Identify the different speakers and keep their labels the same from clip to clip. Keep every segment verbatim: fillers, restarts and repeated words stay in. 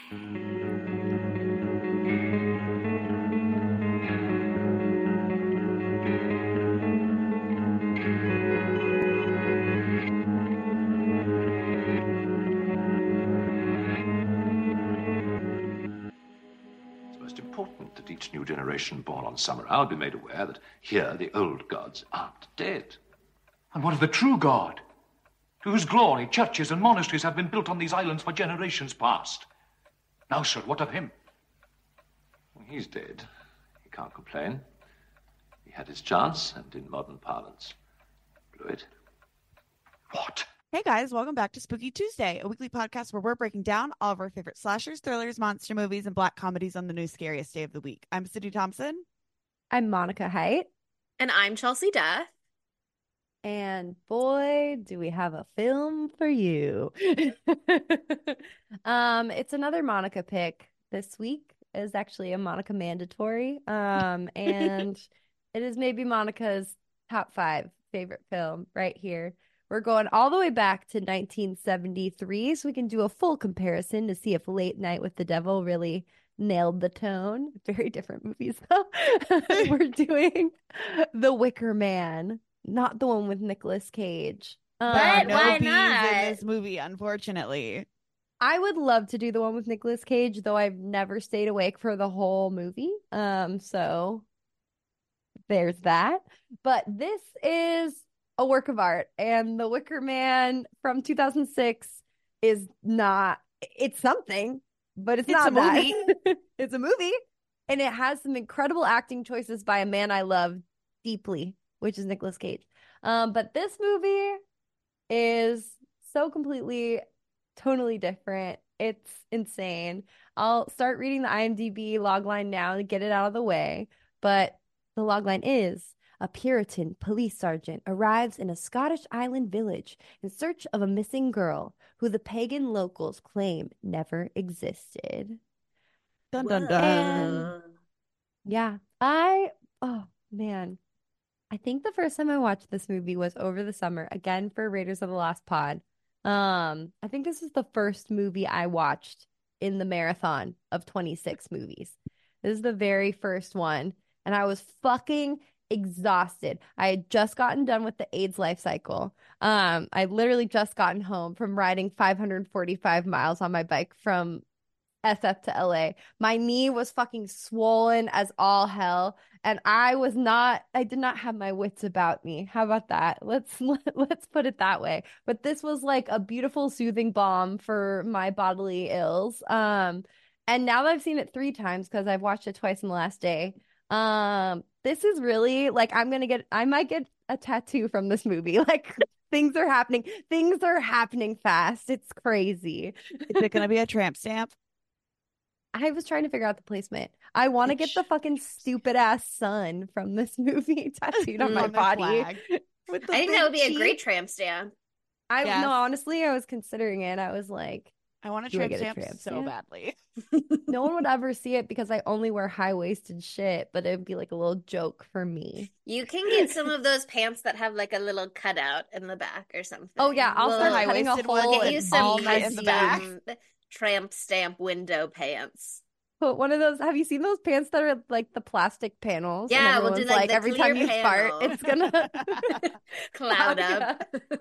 Speaker 1: Important that each new generation born on Summerhow be made aware that here the old gods aren't dead.
Speaker 2: And what of the true God, to whose glory churches and monasteries have been built on these islands for generations past? Now, sir, what of him?
Speaker 1: Well, he's dead. He can't complain. He had his chance, and in modern parlance, blew it.
Speaker 2: What?
Speaker 3: Hey guys, welcome back to Spooky Tuesday, a weekly podcast where we're breaking down all of our favorite slashers, thrillers, monster movies, and black comedies on the new scariest day of the week. I'm Sydney Thompson.
Speaker 4: I'm Monica Height.
Speaker 5: And I'm Chelsea Death.
Speaker 4: And boy, do we have a film for you. um, it's another Monica pick this week. It is actually a Monica mandatory. Um, and it is maybe Monica's top five favorite film right here. We're going all the way back to nineteen seventy-three, so we can do a full comparison to see if Late Night with the Devil really nailed the tone. Very different movies, though. We're doing The Wicker Man, not the one with Nicolas Cage.
Speaker 3: Um,
Speaker 5: but
Speaker 3: no
Speaker 5: why
Speaker 3: bees
Speaker 5: not?
Speaker 3: in this movie, unfortunately.
Speaker 4: I would love to do the one with Nicolas Cage, though I've never stayed awake for the whole movie. Um, so there's that. But this is a work of art, and The Wicker Man from two thousand six is not, it's something, but it's,
Speaker 3: It's
Speaker 4: not
Speaker 3: a movie.
Speaker 4: that. It's a movie, and it has some incredible acting choices by a man I love deeply, which is Nicolas Cage. Um, but this movie is so completely, totally different. It's insane. I'll start reading the IMDb logline now to get it out of the way, but the logline is: a Puritan police sergeant arrives in a Scottish island village in search of a missing girl who the pagan locals claim never existed.
Speaker 3: Dun dun dun.
Speaker 4: And yeah, I, oh man, I think the first time I watched this movie was over the summer, again for Raiders of the Lost Pod. Um, I think this is the first movie I watched in the marathon of twenty-six movies. This is the very first one, and I was fucking exhausted. I had just gotten done with the AIDS life cycle. Um, I literally just gotten home from riding five hundred forty-five miles on my bike from S F to L A. My knee was fucking swollen as all hell, and I was not, I did not have my wits about me. How about that? Let's let's put it that way. But this was like a beautiful soothing balm for my bodily ills. Um, and now that I've seen it three times because I've watched it twice in the last day, um, this is really like, I'm gonna get, I might get a tattoo from this movie. Like, things are happening. Things are happening fast. It's crazy.
Speaker 3: Is it gonna be a tramp stamp?
Speaker 4: I was trying to figure out the placement. I want to get the fucking stupid ass sun from this movie tattooed on my
Speaker 3: On the
Speaker 4: body.
Speaker 3: flag.
Speaker 4: With the
Speaker 5: I think
Speaker 4: big
Speaker 5: that would be a
Speaker 4: teeth.
Speaker 5: great tramp stamp.
Speaker 4: I
Speaker 3: Yes.
Speaker 4: no, honestly, I was considering it. I was like,
Speaker 3: I want a
Speaker 4: Do I
Speaker 3: tramp
Speaker 4: get a
Speaker 3: stamp
Speaker 4: tramp
Speaker 3: so
Speaker 4: stamp?
Speaker 3: badly.
Speaker 4: no one would ever see it because I only wear high waisted shit, but it'd be like a little joke for me.
Speaker 5: You can get some of those pants that have like a little cutout in the back or something.
Speaker 4: Oh yeah, I'll
Speaker 5: We'll-
Speaker 4: start
Speaker 3: high
Speaker 4: cutting a
Speaker 3: waisted one,
Speaker 4: hole
Speaker 5: We'll get
Speaker 3: and
Speaker 5: you
Speaker 4: in
Speaker 5: some
Speaker 4: all my
Speaker 3: in the back.
Speaker 5: custom tramp stamp window pants.
Speaker 4: Put one of those. Have you seen those pants that are like the plastic panels? And
Speaker 5: Yeah, we'll do,
Speaker 4: everyone's
Speaker 5: like, the
Speaker 4: every
Speaker 5: clear
Speaker 4: time you fart,
Speaker 5: panel.
Speaker 4: it's gonna
Speaker 5: Cloud up.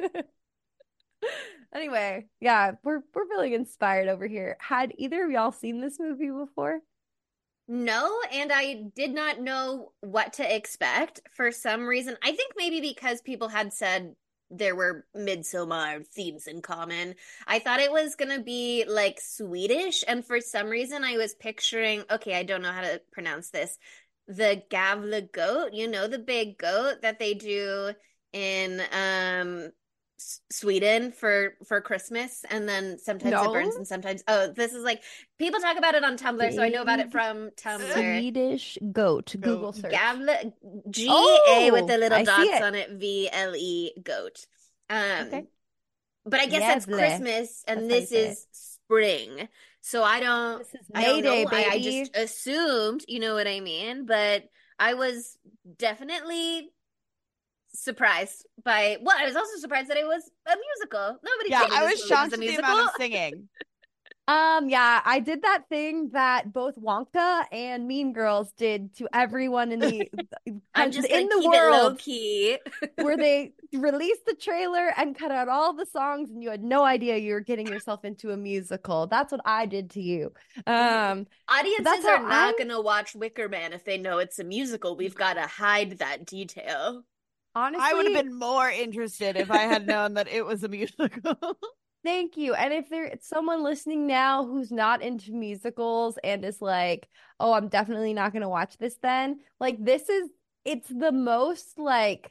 Speaker 4: Anyway, yeah, we're we're feeling inspired over here. Had either of y'all seen this movie before?
Speaker 5: No, and I did not know what to expect for some reason. I think maybe because people had said there were Midsommar themes in common. I thought it was going to be like Swedish, and for some reason I was picturing, okay, I don't know how to pronounce this, the Gavle goat, you know, the big goat that they do in um S- Sweden for for Christmas, and then sometimes
Speaker 4: No.
Speaker 5: it burns and sometimes oh this is like people talk about it on Tumblr, so I know about it
Speaker 4: Big
Speaker 5: from Tumblr.
Speaker 4: Swedish goat. Google
Speaker 3: Goat.
Speaker 4: search.
Speaker 5: Gavle, G A
Speaker 4: Oh,
Speaker 5: with the little
Speaker 4: I see
Speaker 5: dots
Speaker 4: it.
Speaker 5: on it, V L E goat. Um,
Speaker 4: Okay.
Speaker 5: but I guess that's
Speaker 4: Gavle.
Speaker 5: Christmas, and
Speaker 4: That's how you
Speaker 5: this
Speaker 4: say
Speaker 5: is spring, so I don't.
Speaker 4: This is
Speaker 5: I don't
Speaker 4: Mayday,
Speaker 5: know. I, I
Speaker 4: baby.
Speaker 5: just assumed, you know what I mean? But I was definitely surprised by. Well, I was also surprised that it was a musical. Nobody
Speaker 3: Yeah,
Speaker 5: told me
Speaker 3: I
Speaker 5: this
Speaker 3: was
Speaker 5: movie
Speaker 3: shocked
Speaker 5: a
Speaker 3: at the
Speaker 5: musical.
Speaker 3: amount of singing.
Speaker 4: Um, yeah, I did that thing that both Wonka and Mean Girls did to everyone in the
Speaker 5: I'm just
Speaker 4: in
Speaker 5: gonna
Speaker 4: the
Speaker 5: keep it low
Speaker 4: world,
Speaker 5: key.
Speaker 4: where they released the trailer and cut out all the songs, and you had no idea you were getting yourself into a musical. That's what I did to you. Um,
Speaker 5: Audiences
Speaker 4: that's
Speaker 5: are
Speaker 4: how
Speaker 5: not
Speaker 4: I-
Speaker 5: gonna watch Wicker Man if they know it's a musical. We've got to hide that detail.
Speaker 4: honestly,
Speaker 3: I would have been more interested if I had known that it was a musical.
Speaker 4: thank you. And if there's someone listening now who's not into musicals and is like, oh, I'm definitely not going to watch this then, like, this is, it's the most like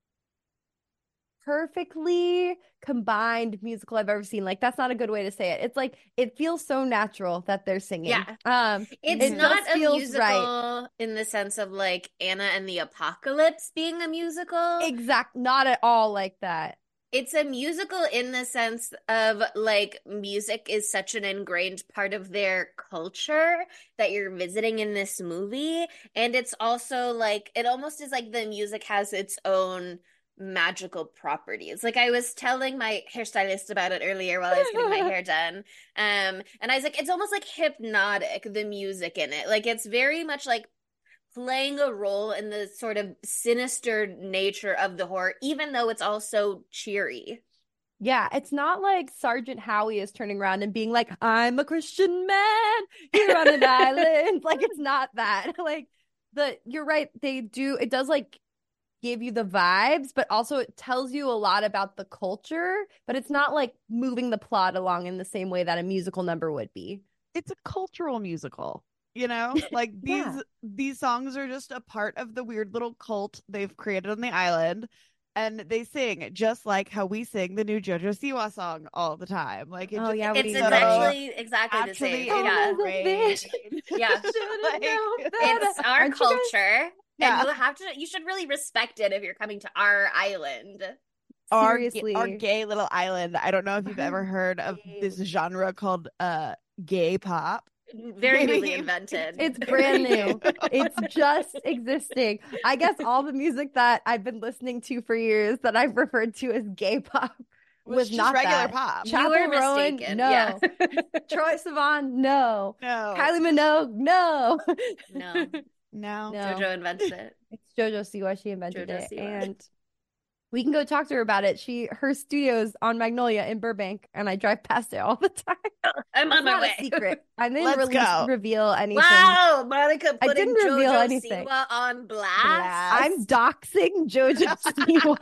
Speaker 4: perfectly combined musical I've ever seen. Like, that's not a good way to say it. It's like, it feels so natural that they're singing.
Speaker 5: Yeah.
Speaker 4: Um,
Speaker 5: It's
Speaker 4: it
Speaker 5: not
Speaker 4: just
Speaker 5: a
Speaker 4: feels
Speaker 5: musical
Speaker 4: right.
Speaker 5: in the sense of like Anna and the Apocalypse being a musical.
Speaker 4: Exact, not at all like that.
Speaker 5: It's a musical in the sense of like music is such an ingrained part of their culture that you're visiting in this movie. And it's also like, it almost is like the music has its own magical properties. Like I was telling my hairstylist about it earlier while I was getting my hair done. Um, and I was like, it's almost like hypnotic, the music in it. Like it's very much like playing a role in the sort of sinister nature of the horror, even though it's also cheery.
Speaker 4: Yeah, it's not like Sergeant Howie is turning around and being like, I'm a Christian man here on an island. Like, it's not that. Like, the you're right. They do, it does like give you the vibes, but also it tells you a lot about the culture, but it's not like moving the plot along in the same way that a musical number would be.
Speaker 3: It's a cultural musical. You know, like these
Speaker 4: Yeah.
Speaker 3: these songs are just a part of the weird little cult they've created on the island, and they sing just like how we sing the new JoJo Siwa song all the time. Like it
Speaker 4: Oh,
Speaker 3: just
Speaker 4: yeah,
Speaker 5: It's
Speaker 4: we-
Speaker 5: exactly exactly the
Speaker 3: actually
Speaker 5: same. Yeah.
Speaker 3: ingrained.
Speaker 5: Yeah.
Speaker 3: Like,
Speaker 5: It's our
Speaker 4: Aren't you guys-
Speaker 5: culture.
Speaker 3: Yeah.
Speaker 5: And you have to you should really respect it if you're coming to our island.
Speaker 3: our,
Speaker 4: Seriously.
Speaker 3: our gay little island. I don't know if you've ever heard of this genre called uh gay pop.
Speaker 5: Very
Speaker 3: Maybe.
Speaker 5: newly invented.
Speaker 4: It's brand new. It's just existing. I guess all the music that I've been listening to for years that I've referred to as gay pop
Speaker 3: Was
Speaker 4: was
Speaker 3: just
Speaker 4: not
Speaker 3: regular
Speaker 4: that.
Speaker 3: pop.
Speaker 5: You
Speaker 4: Chappell
Speaker 5: were
Speaker 4: Roan,
Speaker 5: mistaken.
Speaker 4: no.
Speaker 5: Yeah.
Speaker 4: Troy Sivan, no.
Speaker 3: No.
Speaker 4: Kylie Minogue, no.
Speaker 5: No.
Speaker 3: No.
Speaker 4: No.
Speaker 5: JoJo invented it.
Speaker 4: It's JoJo Siwa. She invented
Speaker 5: JoJo
Speaker 4: it,
Speaker 5: Siwa.
Speaker 4: and we can go talk to her about it. She her studio's on Magnolia in Burbank, and I drive past it all the time.
Speaker 5: I'm on
Speaker 4: It's
Speaker 5: my
Speaker 4: not
Speaker 5: way.
Speaker 4: a secret. I didn't
Speaker 3: Let's
Speaker 4: release,
Speaker 3: go.
Speaker 4: reveal anything.
Speaker 5: Wow, Monica
Speaker 4: I
Speaker 5: putting
Speaker 4: didn't reveal
Speaker 5: JoJo
Speaker 4: anything.
Speaker 5: Siwa on blast.
Speaker 3: Blast.
Speaker 4: I'm doxing JoJo Siwa.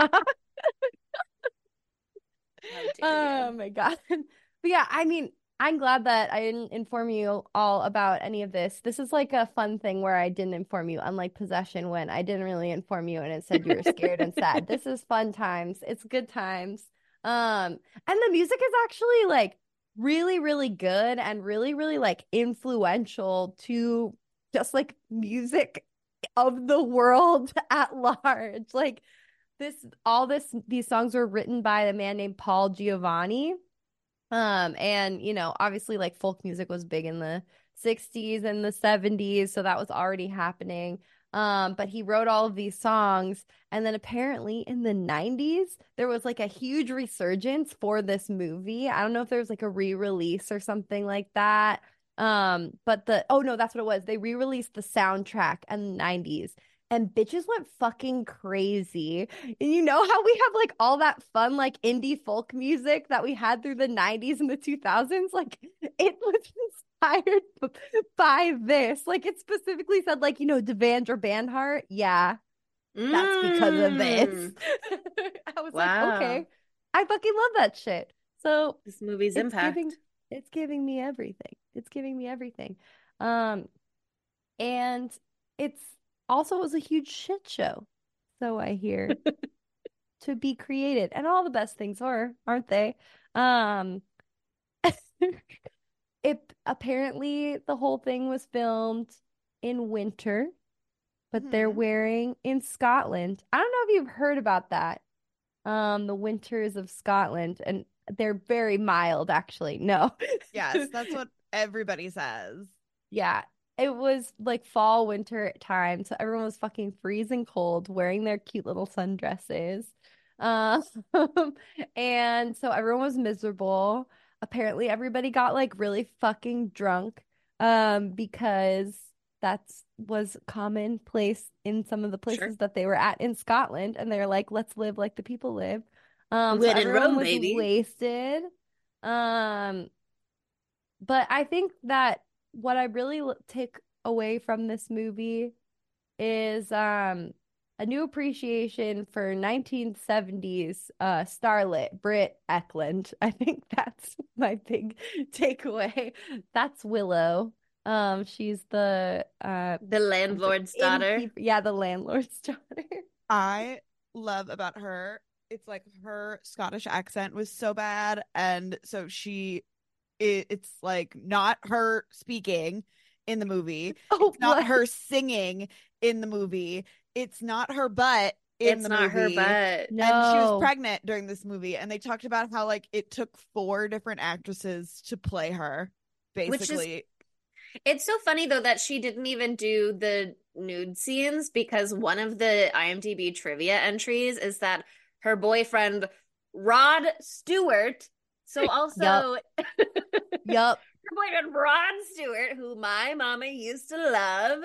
Speaker 5: How dare
Speaker 4: Oh
Speaker 5: you.
Speaker 4: my God. But yeah, I mean, I'm glad that I didn't inform you all about any of this. This is like a fun thing where I didn't inform you, unlike Possession, when I didn't really inform you and it said you were scared and sad. This is fun times. It's good times. Um, and the music is actually like really, really good and really, really like influential to just like music of the world at large. Like this, all this, these songs were written by a man named Paul Giovanni. Um, and you know, obviously like folk music was big in the sixties and the seventies, so that was already happening. Um, but he wrote all of these songs, and then apparently in the nineties, there was like a huge resurgence for this movie. I don't know if there was like a re-release or something like that. Um, but the oh no, that's what it was. They re-released the soundtrack in the nineties. And bitches went fucking crazy. And you know how we have like all that fun, like indie folk music that we had through the nineties and the two thousands? Like it was inspired b- by this. Like it specifically said, like, you know, Devandra Banhart. Yeah, that's because of this.
Speaker 5: Mm.
Speaker 4: I was
Speaker 5: Wow.
Speaker 4: like, okay, I fucking love that shit. So
Speaker 5: This movie's
Speaker 4: it's
Speaker 5: impact.
Speaker 4: giving, it's giving me everything. It's giving me everything. Um, and it's also was a huge shit show, so I hear, to be created, and all the best things are, aren't they? Um, it apparently the whole thing was filmed in winter, but they're
Speaker 3: Mhm.
Speaker 4: wearing in Scotland. I don't know if you've heard about that. Um, the winters of Scotland, and they're very mild, actually. No.
Speaker 3: Yes, that's what everybody says.
Speaker 4: Yeah, it was like fall, winter time. So everyone was fucking freezing cold, wearing their cute little sundresses. Um, and so everyone was miserable. apparently everybody got like really fucking drunk um because that's was commonplace in some of the
Speaker 5: Sure.
Speaker 4: places that they were at in Scotland, and they're like, let's live like the people live. Um so
Speaker 5: Win in
Speaker 4: everyone
Speaker 5: Rome,
Speaker 4: was
Speaker 5: baby.
Speaker 4: wasted. Um but I think that what I really l- take away from this movie is um a new appreciation for nineteen seventies uh starlet Britt Eklund. I think that's my big takeaway. That's Willow. Um, she's the uh
Speaker 5: The landlord's daughter.
Speaker 4: innkeeper. Yeah, the landlord's daughter.
Speaker 3: I love about her, it's like her Scottish accent was so bad, and so she it, it's like not her speaking in the movie.
Speaker 4: Oh,
Speaker 3: It's not
Speaker 4: what?
Speaker 3: her singing in the movie. It's not her butt in
Speaker 5: It's
Speaker 3: the
Speaker 5: not her
Speaker 3: movie.
Speaker 5: butt.
Speaker 3: And she was
Speaker 4: No.
Speaker 3: pregnant during this movie, and they talked about how like it took four different actresses to play her,
Speaker 5: Which is
Speaker 3: basically.
Speaker 5: It's so funny though that she didn't even do the nude scenes, because one of the IMDb trivia entries is that her boyfriend Rod Stewart, so also
Speaker 4: Yup.
Speaker 5: her boyfriend Rod Stewart, who my mama used to love,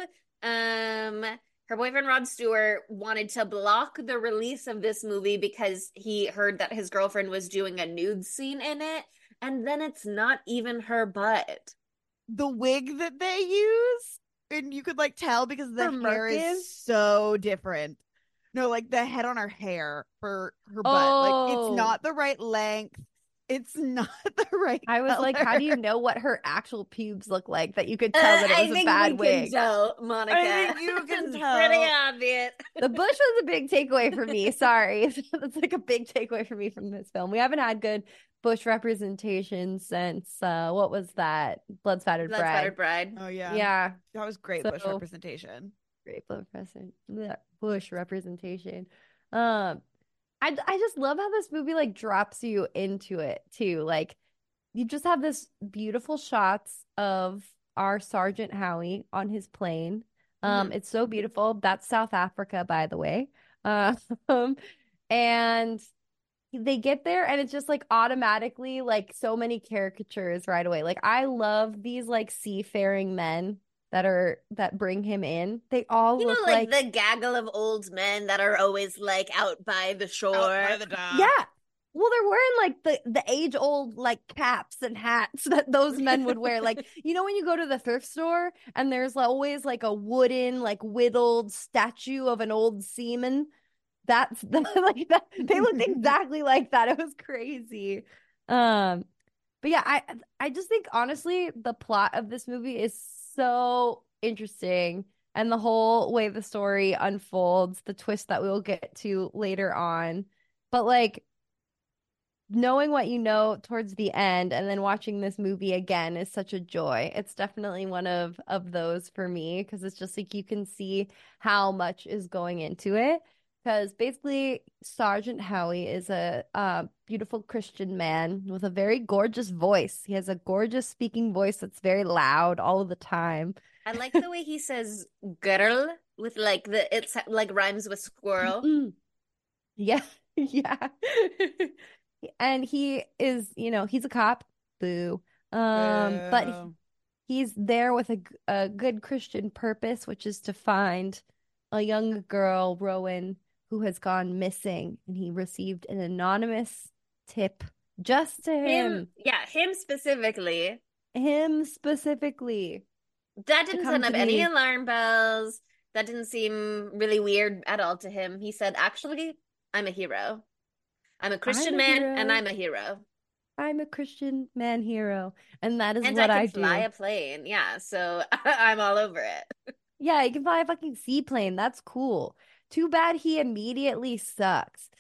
Speaker 5: um, her boyfriend Rod Stewart wanted to block the release of this movie because he heard that his girlfriend was doing a nude scene in it, and then it's not even her butt.
Speaker 3: The wig that they use, and you could like tell because the
Speaker 4: Her
Speaker 3: hair is
Speaker 4: Merkin?
Speaker 3: so different. No, like the head on her hair for her butt. Like
Speaker 4: Oh.
Speaker 3: it's not the right length. It's not the right
Speaker 4: I was like, how do you
Speaker 3: color.
Speaker 4: know what her actual pubes look like that you could tell
Speaker 5: Uh,
Speaker 4: that it
Speaker 5: I
Speaker 4: was a
Speaker 5: think
Speaker 4: bad
Speaker 5: we
Speaker 4: wig?
Speaker 5: can tell, Monica.
Speaker 3: I think you can
Speaker 5: It's
Speaker 3: tell.
Speaker 5: pretty obvious.
Speaker 4: The bush was a big takeaway for me. Sorry. That's like a big takeaway for me from this film. We haven't had good bush representation since uh what was that? Blood Spattered
Speaker 5: Blood
Speaker 4: Bride.
Speaker 5: Spattered Bride.
Speaker 3: Oh yeah.
Speaker 4: Yeah.
Speaker 3: That was great bush
Speaker 4: So-
Speaker 3: representation.
Speaker 4: Great blood present bush representation. Um I I just love how this movie like drops you into it too. Like you just have this beautiful shots of our Sergeant Howie on his plane. Um,
Speaker 5: Mhm.
Speaker 4: it's so beautiful. That's South Africa, by the way. Uh, Um, and they get there and it's just like automatically like so many caricatures right away. Like I love these like seafaring men that are that bring him in. They all
Speaker 5: You know,
Speaker 4: look
Speaker 5: like,
Speaker 4: like
Speaker 5: the gaggle of old men that are always like out by the shore.
Speaker 3: Out by the dock.
Speaker 4: yeah. Well, they're wearing like the the age old like caps and hats that those men would wear. Like, you know, when you go to the thrift store and there's like, always like a wooden, like whittled statue of an old seaman. That's the, like that. They looked exactly like that. It was crazy. Um, but yeah, I I just think honestly the plot of this movie is so interesting, and the whole way the story unfolds, the twist that we will get to later on. But like knowing what you know towards the end and then watching this movie again is such a joy. It's definitely one of of those for me because it's just like you can see how much is going into it. Because basically, Sergeant Howie is a uh, beautiful Christian man with a very gorgeous voice. He has a gorgeous speaking voice that's very loud all of the time.
Speaker 5: I like the way he says girl with like the it's like rhymes with squirrel.
Speaker 4: Mm. Yeah, yeah. And he is, you know, he's a cop. Boo. Um, but he-
Speaker 3: Boo.
Speaker 4: he's there with a, g- a good Christian purpose, which is to find a young girl, Rowan, who has gone missing, and he received an anonymous tip just to
Speaker 5: Him,
Speaker 4: him,
Speaker 5: yeah, him specifically.
Speaker 4: him specifically.
Speaker 5: That didn't
Speaker 4: come
Speaker 5: send
Speaker 4: to
Speaker 5: up any
Speaker 4: me.
Speaker 5: alarm bells. That didn't seem really weird at all to him. He said, actually, I'm a hero. I'm a Christian
Speaker 4: a
Speaker 5: man
Speaker 4: hero.
Speaker 5: and I'm a hero.
Speaker 4: I'm a Christian man hero, and that is
Speaker 5: And
Speaker 4: what
Speaker 5: I
Speaker 4: I,
Speaker 5: can fly
Speaker 4: do.
Speaker 5: a plane. Yeah, so I'm all over it.
Speaker 4: Yeah, he can fly a fucking seaplane. That's cool. Too bad he immediately sucks.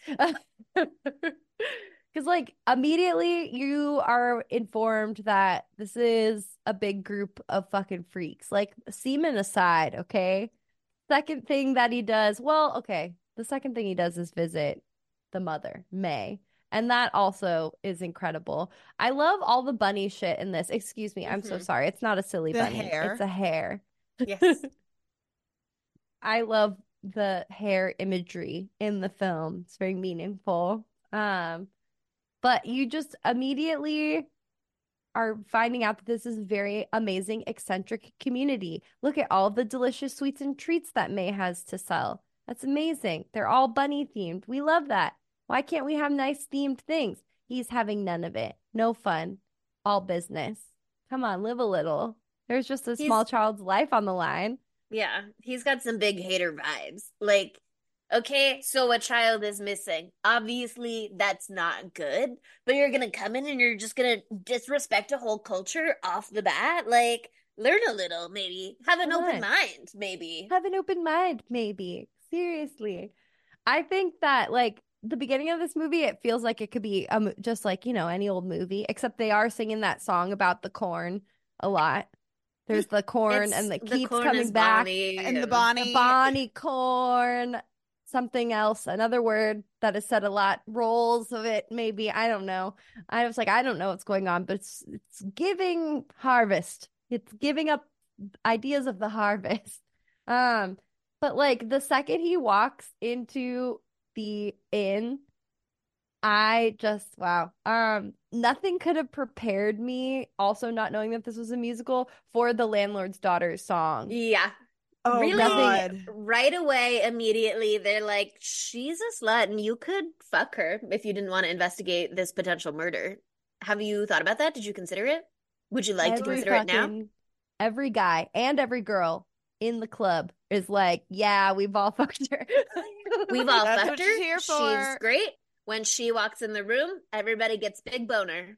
Speaker 4: Because, like, immediately you are informed that this is a big group of fucking freaks. Like, seamen aside, okay? Second thing that he does, well, okay. The second thing he does is visit the mother, May. And that also is incredible. I love all the bunny shit in this. Excuse me, I'm so
Speaker 5: Mhm.
Speaker 4: sorry. It's not a silly
Speaker 3: The
Speaker 4: bunny.
Speaker 3: hair.
Speaker 4: It's a hair.
Speaker 5: Yes.
Speaker 4: I love the hair imagery in the film. It's very meaningful. Um, but you just immediately are finding out that this is a very amazing, eccentric community. Look at all the delicious sweets and treats that May has to sell. That's amazing. They're all bunny themed. We love that. Why can't we have nice themed things? He's having none of it. No fun. All business. Come on, live a little. There's just a
Speaker 5: He's-
Speaker 4: small child's life on the line.
Speaker 5: Yeah, he's got some big hater vibes. Like, okay, so a child is missing. Obviously, that's not good, but you're gonna come in and you're just gonna disrespect a whole culture off the bat? Like, learn a little, maybe. Have an
Speaker 4: Come
Speaker 5: open
Speaker 4: on.
Speaker 5: mind, maybe.
Speaker 4: Have an open mind, maybe. Seriously. I think that, like, the beginning of this movie, it feels like it could be um, just like, you know, any old movie, except they are singing that song about the corn a lot. There's the corn
Speaker 5: It's-
Speaker 4: and it
Speaker 5: the
Speaker 4: keeps
Speaker 5: corn
Speaker 4: coming
Speaker 5: is
Speaker 4: back.
Speaker 5: Bonnie,
Speaker 3: And the
Speaker 5: and-
Speaker 3: Bonnie.
Speaker 4: The Bonnie corn, something else, another word that is said a lot, rolls of it, maybe. I don't know. I was like, I don't know what's going on, but it's it's giving harvest. It's giving up ideas of the harvest. Um, but like the second he walks into the inn, I just wow. Um, nothing could have prepared me, also not knowing that this was a musical, for the landlord's daughter song.
Speaker 5: Yeah.
Speaker 3: Oh,
Speaker 5: really,
Speaker 3: God.
Speaker 5: right away, immediately, they're like, she's a slut and you could fuck her if you didn't want to investigate this potential murder. Have you thought about that? Did you consider it? Would you like to
Speaker 4: Every
Speaker 5: consider it now?
Speaker 4: fucking- Every guy and every girl in the club is like, yeah, we've all fucked her.
Speaker 5: We've all
Speaker 3: That's
Speaker 5: fucked
Speaker 3: what
Speaker 5: her.
Speaker 3: she's here
Speaker 5: She's
Speaker 3: for.
Speaker 5: great. When she walks in the room, everybody gets big boner.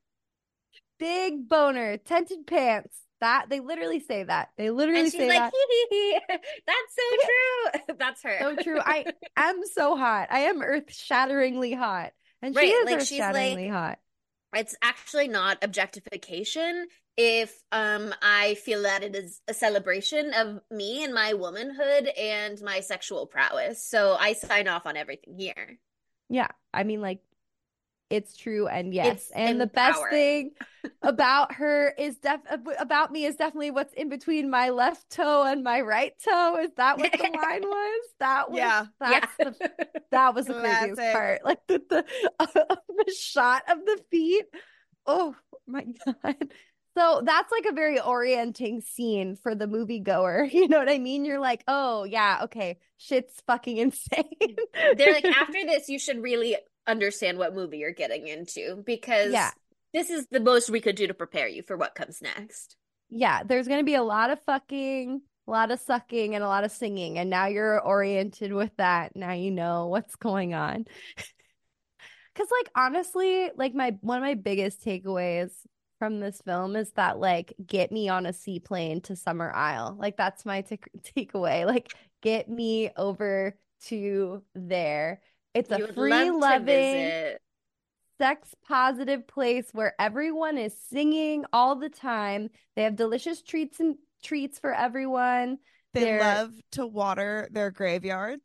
Speaker 4: Big boner, tented pants. That they literally say that. They literally
Speaker 5: And she's
Speaker 4: say
Speaker 5: like,
Speaker 4: that.
Speaker 5: hee hee hee. That's so true. That's her.
Speaker 4: So true. I am so hot. I am earth-shatteringly hot. And she
Speaker 5: Right,
Speaker 4: is
Speaker 5: like, she's
Speaker 4: earth-shatteringly
Speaker 5: like-
Speaker 4: hot.
Speaker 5: It's actually not objectification if um I feel that it is a celebration of me and my womanhood and my sexual prowess. So I sign off on everything here.
Speaker 4: Yeah. I mean, like, it's true, and yes.
Speaker 5: It's
Speaker 4: And the best
Speaker 5: empowering.
Speaker 4: thing about her is def about me is definitely what's in between my left toe and my right toe. Is that what the line was? That was
Speaker 3: Yeah.
Speaker 4: that's
Speaker 5: yeah.
Speaker 4: the that was the craziest
Speaker 3: Classic.
Speaker 4: part. Like the the, the shot of the feet. Oh my God. So that's like a very orienting scene for the moviegoer. You know what I mean? You're like, oh yeah, okay, shit's fucking insane.
Speaker 5: They're like, after this, you should really understand what movie you're getting into because
Speaker 4: Yeah.
Speaker 5: this is the most we could do to prepare you for what comes next.
Speaker 4: Yeah, there's going to be a lot of fucking, a lot of sucking, and a lot of singing. And now you're oriented with that. Now you know what's going on. Because, like, honestly, like, my one of my biggest takeaways from this film is that, like, get me on a seaplane to Summer Isle. Like, that's my t- takeaway. Like, get me over to there. It's
Speaker 5: You
Speaker 4: a
Speaker 5: would
Speaker 4: free
Speaker 5: love to
Speaker 4: loving,
Speaker 5: visit.
Speaker 4: sex positive place where everyone is singing all the time. They have delicious treats and treats for everyone.
Speaker 3: They
Speaker 4: They're-
Speaker 3: love to water their graveyards.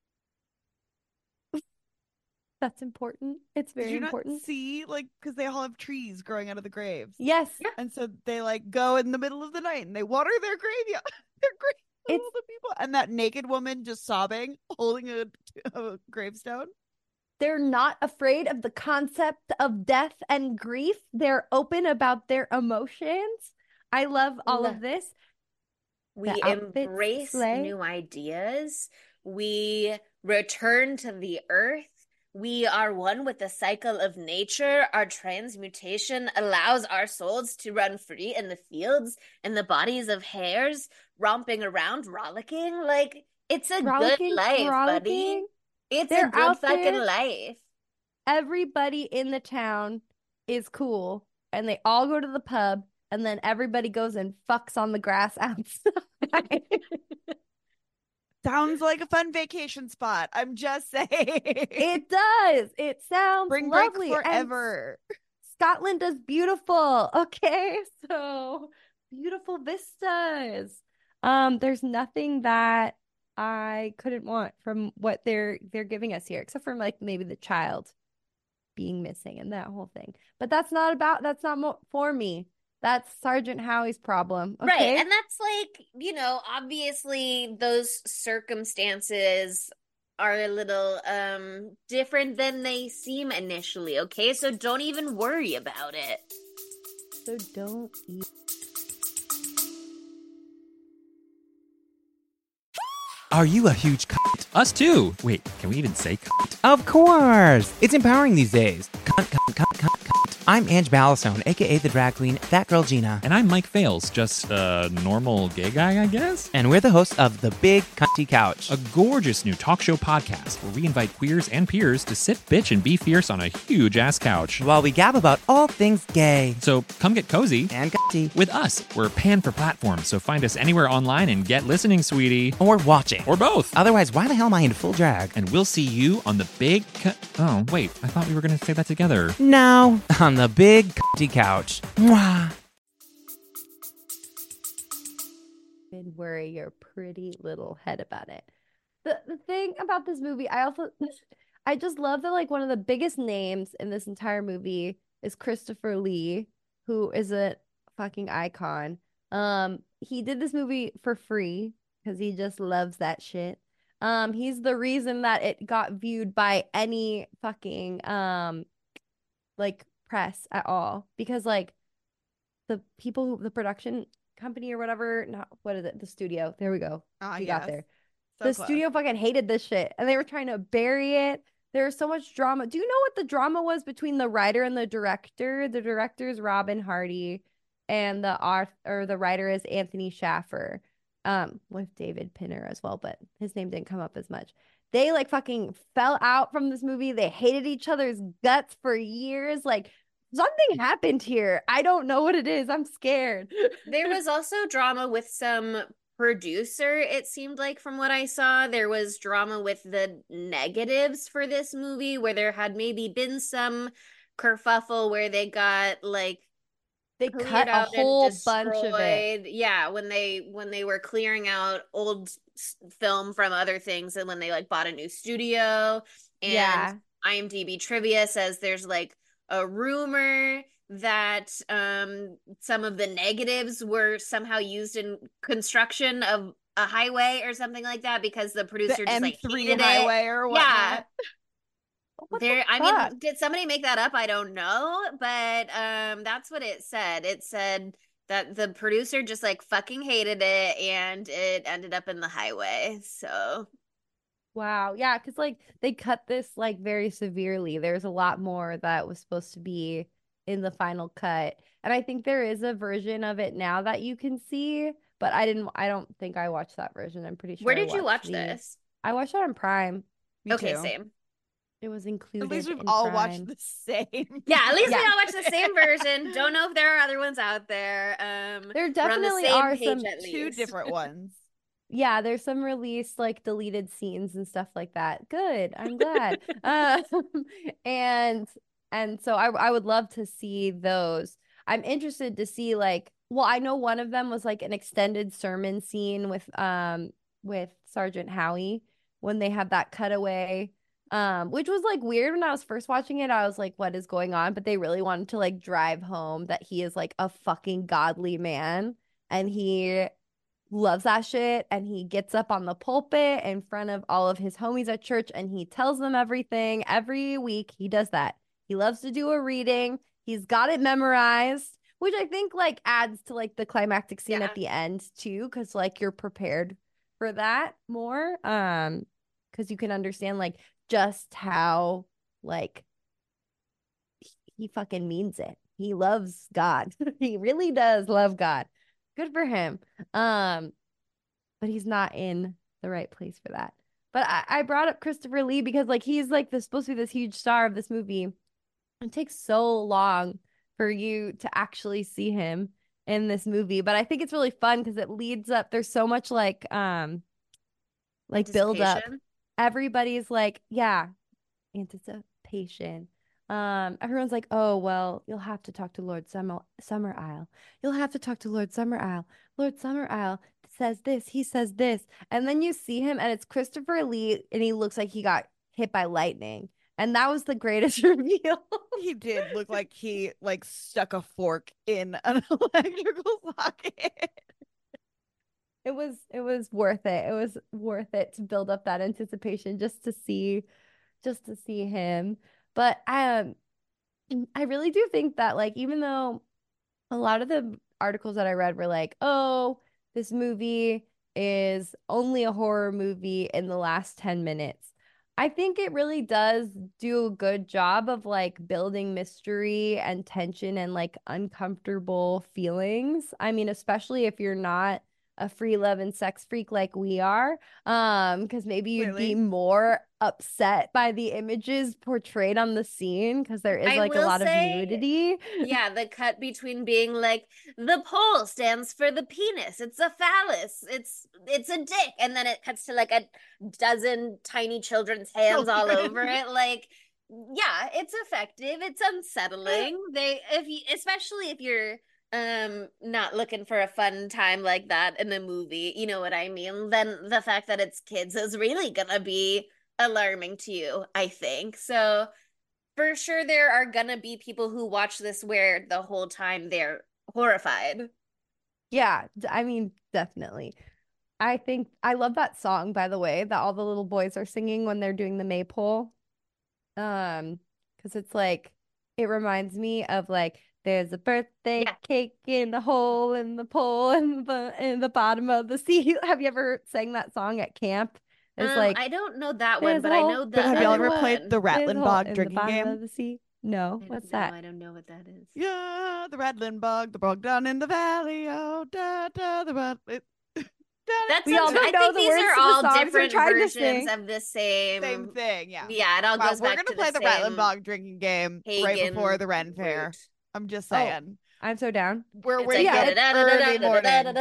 Speaker 4: That's important. It's
Speaker 3: Did
Speaker 4: very
Speaker 3: you not
Speaker 4: important.
Speaker 3: see, like, because they all have trees growing out of the graves.
Speaker 4: Yes.
Speaker 5: Yeah.
Speaker 3: And so they like go in the middle of the night and they water their graveyard. Their grave.
Speaker 4: It's-
Speaker 3: All the people and that naked woman just sobbing, holding a, a gravestone.
Speaker 4: They're not afraid of the concept of death and grief. They're open about their emotions. I love all
Speaker 5: The-
Speaker 4: of this.
Speaker 5: We
Speaker 4: outfits
Speaker 5: embrace
Speaker 4: slay.
Speaker 5: new ideas. We return to the earth. We are one with the cycle of nature. Our transmutation allows our souls to run free in the fields and the bodies of hares, romping around, rollicking. Like, it's a
Speaker 4: Frolicking,
Speaker 5: good life, buddy.
Speaker 4: frolicking.
Speaker 5: It's
Speaker 4: They're
Speaker 5: a good
Speaker 4: out
Speaker 5: fucking
Speaker 4: there.
Speaker 5: life.
Speaker 4: Everybody in the town is cool, and they all go to the pub, and then everybody goes and fucks on the grass outside.
Speaker 3: Sounds like a fun vacation spot. I'm just saying.
Speaker 4: It does. It sounds
Speaker 3: Spring break
Speaker 4: lovely. And
Speaker 3: forever.
Speaker 4: Scotland is beautiful. Okay, so beautiful vistas. Um, there's nothing that I couldn't want from what they're they're giving us here, except for like maybe the child being missing and that whole thing. But that's not about that's not mo- for me. That's Sergeant Howie's problem.
Speaker 5: Right.
Speaker 4: Okay.
Speaker 5: And that's like, you know, obviously those circumstances are a little um different than they seem initially, okay? So don't even worry about it.
Speaker 4: so don't eat.
Speaker 6: Are you a huge cunt?
Speaker 7: Us too. Wait, can we even say cunt?
Speaker 6: Of course! It's empowering these days. Cunt, cunt, cunt, cunt, cunt. I'm Ange Ballastone, aka the drag queen, That Girl Gina.
Speaker 7: And I'm Mike Fales, just a normal gay guy, I guess?
Speaker 6: And we're the hosts of The Big Cunty Couch.
Speaker 7: A gorgeous new talk show podcast where we invite queers and peers to sit, bitch, and be fierce on a huge-ass couch.
Speaker 6: While we gab about all things gay.
Speaker 7: So come get cozy.
Speaker 6: And cunty.
Speaker 7: With us. We're panned for platforms, so find us anywhere online and get listening, sweetie.
Speaker 6: Or watching.
Speaker 7: Or both.
Speaker 6: Otherwise, why the hell am I in full drag?
Speaker 7: And we'll see you on the big... Cu- oh, wait. I thought we were going to say that together.
Speaker 6: No. On the Big Cunty Couch. Mwah.
Speaker 4: And worry your pretty little head about it. The the thing about this movie, I also I just love that like one of the biggest names in this entire movie is Christopher Lee, who is a fucking icon. Um, he did this movie for free because he just loves that shit. Um, he's the reason that it got viewed by any fucking um like press at all, because like the people who the production company or whatever, not what is it, the studio, there we go,
Speaker 3: Ah,
Speaker 4: we
Speaker 3: yes.
Speaker 4: got there.
Speaker 3: So
Speaker 4: The
Speaker 3: close.
Speaker 4: studio fucking hated this shit and they were trying to bury it. There was so much drama. Do you know what the drama was between the writer and the director? The director is Robin Hardy and the art or the writer is Anthony Schaffer, um with David Pinner as well, but his name didn't come up as much. They like fucking fell out from this movie. They hated each other's guts for years. Like something happened here. I don't know what it is. I'm scared.
Speaker 5: There was also drama with some producer, it seemed like, from what I saw. There was drama with the negatives for this movie where there had maybe been some kerfuffle where they got like
Speaker 4: They
Speaker 5: cleared
Speaker 4: cut a
Speaker 5: out and
Speaker 4: whole bunch of it.
Speaker 5: destroyed. Yeah, when they when they were clearing out old s- film from other things, and when they like bought a new studio. And
Speaker 4: Yeah.
Speaker 5: IMDb trivia says there's like a rumor that um some of the negatives were somehow used in construction of a highway or something like that, because the producer
Speaker 3: The
Speaker 5: just
Speaker 3: M
Speaker 5: like
Speaker 3: three
Speaker 5: hated
Speaker 3: highway
Speaker 5: it.
Speaker 3: or
Speaker 5: Yeah.
Speaker 3: whatnot.
Speaker 4: What
Speaker 5: There,
Speaker 4: the
Speaker 5: I
Speaker 4: fuck?
Speaker 5: mean, did somebody make that up? I don't know, but um, that's what it said. It said that the producer just like fucking hated it, and it ended up in the highway. So
Speaker 4: Wow. Yeah, because like they cut this like very severely. There's a lot more that was supposed to be in the final cut. And I think there is a version of it now that you can see, but I didn't I don't think I watched that version. I'm pretty sure
Speaker 5: where
Speaker 4: I
Speaker 5: did you
Speaker 4: watched
Speaker 5: watch
Speaker 4: the-
Speaker 5: this?
Speaker 4: I watched it on Prime.
Speaker 3: Me
Speaker 5: Okay,
Speaker 3: too.
Speaker 5: same.
Speaker 4: It was included.
Speaker 3: At least we've
Speaker 4: in
Speaker 3: all
Speaker 4: Prime.
Speaker 3: watched the same.
Speaker 5: Yeah, at least
Speaker 4: Yeah.
Speaker 5: we all watched the same version. Don't know if there are other ones out there. Um,
Speaker 4: There
Speaker 5: we're on the
Speaker 4: definitely
Speaker 5: same
Speaker 4: are
Speaker 5: page
Speaker 4: some
Speaker 5: at
Speaker 3: Two
Speaker 5: least.
Speaker 3: different ones.
Speaker 4: Yeah, there's some released like deleted scenes and stuff like that. Good. I'm glad. um, and and so I I would love to see those. I'm interested to see like, well, I know one of them was like an extended sermon scene with um with Sergeant Howie when they had that cutaway, um which was like weird when I was first watching it. I was like, what is going on? But they really wanted to like drive home that he is like a fucking godly man and he loves that shit, and he gets up on the pulpit in front of all of his homies at church and he tells them everything every week. He does that. He loves to do a reading. He's got it memorized, which I think like adds to like the climactic scene
Speaker 5: Yeah.
Speaker 4: at the end too, because like you're prepared for that more, um because you can understand like just how like he fucking means it. He loves God. He really does love God. Good for him. Um, but he's not in the right place for that. But I, I brought up Christopher Lee because like he's like the supposed to be this huge star of this movie. It takes so long for you to actually see him in this movie. But I think it's really fun because it leads up. There's so much like um like build up.
Speaker 5: Anticipation.
Speaker 4: Everybody's like, yeah, anticipation. Um, everyone's like, oh, well, you'll have to talk to Lord Summer Summer Isle. You'll have to talk to Lord Summer Isle. Lord Summer Isle says this, he says this. And then you see him and it's Christopher Lee and he looks like he got hit by lightning. And that was the greatest reveal.
Speaker 3: He did look like he like stuck a fork in an electrical socket.
Speaker 4: It was it was worth it. It was worth it to build up that anticipation just to see just to see him. But um I really do think that like even though a lot of the articles that I read were like, oh, this movie is only a horror movie in the last ten minutes. I think it really does do a good job of like building mystery and tension and like uncomfortable feelings. I mean, especially if you're not a free love and sex freak like we are, um, because maybe you'd
Speaker 3: Clearly.
Speaker 4: be more upset by the images portrayed on the scene because there is
Speaker 5: I
Speaker 4: like a
Speaker 5: will
Speaker 4: lot of
Speaker 5: say-
Speaker 4: nudity.
Speaker 5: Yeah, the cut between being like the pole stands for the penis, it's a phallus, it's it's a dick, and then it cuts to like a dozen tiny children's hands all over it. Like, yeah, it's effective. It's unsettling. They if you especially if you're um not looking for a fun time like that in a movie, you know what I mean? Then the fact that it's kids is really gonna be alarming to you, I think. So for sure there are gonna be people who watch this where the whole time they're horrified.
Speaker 4: Yeah, d- I mean, definitely. I think I love that song, by the way, that all the little boys are singing when they're doing the maypole. Um, because it's like it reminds me of like there's a birthday
Speaker 5: Yeah.
Speaker 4: cake in the hole in the pole in the in the bottom of the sea. Have you ever sang that song at camp? It's
Speaker 5: Um,
Speaker 4: like
Speaker 5: I don't know that one,
Speaker 4: there's
Speaker 5: but
Speaker 4: a
Speaker 5: I
Speaker 4: hole,
Speaker 5: know the
Speaker 3: But have y'all
Speaker 5: other
Speaker 3: ever
Speaker 5: one.
Speaker 3: played the
Speaker 4: there's a hole
Speaker 3: Rattlin'
Speaker 4: in the
Speaker 3: drinking
Speaker 4: bottom
Speaker 3: game?
Speaker 4: of the sea. No,
Speaker 5: I
Speaker 4: what's
Speaker 5: don't know,
Speaker 4: that?
Speaker 5: I don't know what that is.
Speaker 3: Yeah, the rattling bug, the bug down in the valley. Oh, da da, the rattling.
Speaker 5: That
Speaker 4: We
Speaker 5: sounds,
Speaker 4: all don't
Speaker 5: I
Speaker 4: know
Speaker 5: think
Speaker 4: the
Speaker 5: these
Speaker 4: words
Speaker 5: are
Speaker 4: to the
Speaker 5: all
Speaker 4: songs we're
Speaker 5: different
Speaker 4: trying to
Speaker 5: versions
Speaker 4: sing.
Speaker 5: of the same.
Speaker 3: Same thing, yeah.
Speaker 5: Yeah, it all
Speaker 3: Wow,
Speaker 5: goes
Speaker 3: we're
Speaker 5: back
Speaker 3: gonna
Speaker 5: to
Speaker 3: play
Speaker 5: the
Speaker 3: the Rattling
Speaker 5: same
Speaker 3: Bog drinking game right
Speaker 5: pagan
Speaker 3: before the Ren Fair.
Speaker 5: root.
Speaker 3: I'm just
Speaker 4: Oh,
Speaker 3: saying.
Speaker 4: I'm so down.
Speaker 3: We're
Speaker 5: It's
Speaker 3: waking
Speaker 5: like
Speaker 3: up early morning.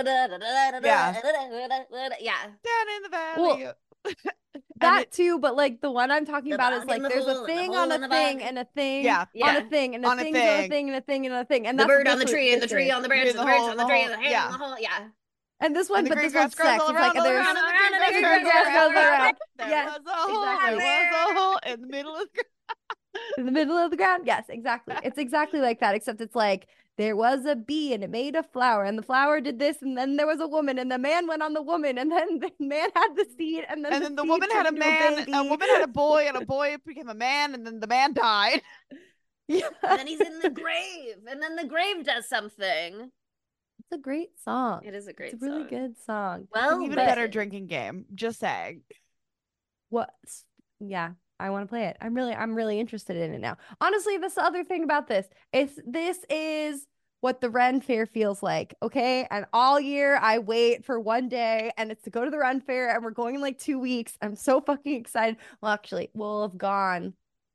Speaker 3: Yeah.
Speaker 5: yeah.
Speaker 3: Down in the valley.
Speaker 4: Well,
Speaker 3: And
Speaker 4: That
Speaker 3: it-
Speaker 4: too, but like the one I'm talking
Speaker 5: The
Speaker 4: about is
Speaker 5: bog
Speaker 4: like
Speaker 5: in the
Speaker 4: there's
Speaker 5: hole
Speaker 4: a
Speaker 5: and the
Speaker 4: thing
Speaker 5: hole
Speaker 4: on a
Speaker 5: in the
Speaker 4: thing
Speaker 5: bog.
Speaker 4: and a thing
Speaker 3: Yeah.
Speaker 4: on a
Speaker 5: Yeah.
Speaker 4: thing and a
Speaker 3: On a
Speaker 4: thing's on a
Speaker 3: thing.
Speaker 4: thing and a thing and a thing. And
Speaker 5: The
Speaker 4: that's what
Speaker 5: bird on the
Speaker 4: this-
Speaker 5: tree and the
Speaker 4: this
Speaker 5: tree
Speaker 4: is.
Speaker 5: on the branch
Speaker 3: In
Speaker 5: and the
Speaker 3: the
Speaker 5: branch
Speaker 3: hole,
Speaker 5: on the
Speaker 3: the
Speaker 5: tree
Speaker 3: hole,
Speaker 5: and the hand
Speaker 3: yeah.
Speaker 5: on the hole. Yeah.
Speaker 4: And this one,
Speaker 3: and the
Speaker 4: but
Speaker 3: green
Speaker 4: this
Speaker 3: grass
Speaker 4: one's
Speaker 3: grows
Speaker 4: sex.
Speaker 3: all
Speaker 4: It's
Speaker 3: around,
Speaker 4: like
Speaker 3: all
Speaker 4: there's
Speaker 3: around, and the
Speaker 5: around,
Speaker 3: green
Speaker 5: and the
Speaker 3: grass
Speaker 5: green
Speaker 3: grows
Speaker 5: grass
Speaker 3: all
Speaker 5: grows all
Speaker 3: around.
Speaker 5: around.
Speaker 3: There
Speaker 4: Yes,
Speaker 3: was a hole,
Speaker 4: exactly.
Speaker 3: there was a hole in the middle of the
Speaker 4: in the middle of the ground. Yes, exactly. It's exactly like that, except it's like there was a bee and it made a flower, and the flower did this, and then there was a woman, and the man went on the woman, and then the man had the seed, and then
Speaker 3: and
Speaker 4: the,
Speaker 3: then the
Speaker 4: seed
Speaker 3: woman had a
Speaker 4: turned into
Speaker 3: man,
Speaker 4: baby.
Speaker 3: a woman had a boy, and a boy became a man, and then the man died.
Speaker 4: Yeah.
Speaker 5: And then he's in the grave. And then the grave does something.
Speaker 4: It's a great song.
Speaker 5: It is a great
Speaker 4: It's a really
Speaker 5: song.
Speaker 4: good song.
Speaker 5: Well,
Speaker 3: An even
Speaker 5: listen.
Speaker 3: better drinking game. Just saying.
Speaker 4: What? Yeah, I want to play it. I'm really, I'm really interested in it now. Honestly, this other thing about this is this is what the Ren Fair feels like, okay? And all year I wait for one day, and it's to go to the Ren Fair, and we're going in like two weeks. I'm so fucking excited. Well, actually, we'll have gone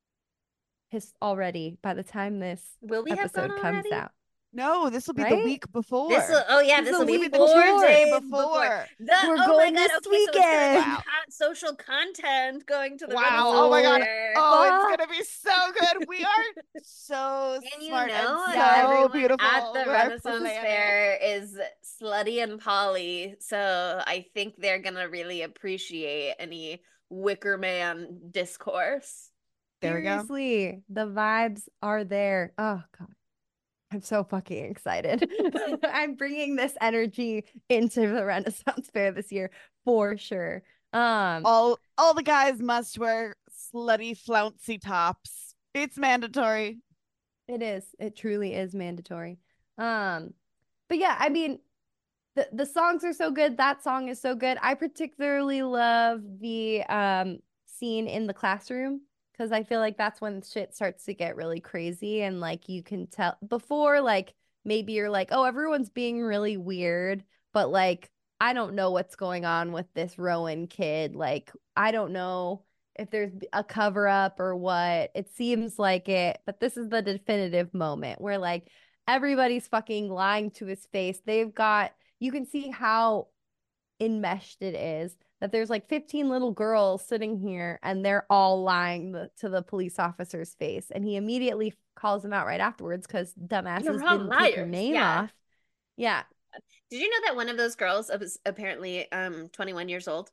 Speaker 4: his already by the time this
Speaker 5: Will we have
Speaker 4: episode
Speaker 5: gone
Speaker 4: comes
Speaker 5: already?
Speaker 4: out.
Speaker 3: No, this will be the
Speaker 4: Right?
Speaker 3: week before.
Speaker 5: This will, oh yeah,
Speaker 4: This
Speaker 5: this
Speaker 4: will
Speaker 5: will
Speaker 4: be
Speaker 5: be
Speaker 4: the
Speaker 5: four
Speaker 3: Tuesday
Speaker 5: days
Speaker 3: before.
Speaker 5: before. The,
Speaker 4: We're
Speaker 5: oh
Speaker 4: going
Speaker 5: my God,
Speaker 4: this
Speaker 5: okay, so it's gonna be
Speaker 4: weekend.
Speaker 3: Wow.
Speaker 5: con- social content going to the
Speaker 3: Wow.
Speaker 5: Renaissance
Speaker 3: Oh my God.
Speaker 5: Fair.
Speaker 3: Oh,
Speaker 4: Fuck.
Speaker 3: it's gonna be so good. We are so
Speaker 5: And you
Speaker 3: smart
Speaker 5: know,
Speaker 3: and
Speaker 4: Yeah,
Speaker 3: so
Speaker 5: everyone
Speaker 3: beautiful.
Speaker 5: at the
Speaker 3: with our
Speaker 5: Renaissance
Speaker 3: planning.
Speaker 5: Fair is slutty and poly, so I think they're gonna really appreciate any Wicker Man discourse.
Speaker 3: There we go.
Speaker 4: Seriously, the vibes are there. Oh God, I'm so fucking excited. I'm bringing this energy into the Renaissance Fair this year for sure. Um,
Speaker 3: All all the guys must wear slutty flouncy tops. It's mandatory.
Speaker 4: it is. It truly is mandatory. Um, but yeah, I mean, the the songs are so good. That song is so good. I particularly love the um scene in the classroom, because I feel like that's when shit starts to get really crazy, and like you can tell before, like maybe you're like, oh, everyone's being really weird, but like I don't know what's going on with this Rowan kid. Like I don't know if there's a cover up or what. It seems like it, but this is the definitive moment where like everybody's fucking lying to his face. They've got, you can see how enmeshed it is, that there's like fifteen little girls sitting here and they're all lying the, to the police officer's face, and he immediately calls them out right afterwards because dumbasses
Speaker 5: You're all
Speaker 4: didn't take her
Speaker 5: liars.
Speaker 4: name
Speaker 5: Yeah.
Speaker 4: off. Yeah.
Speaker 5: Did you know that one of those girls was apparently um twenty-one years old?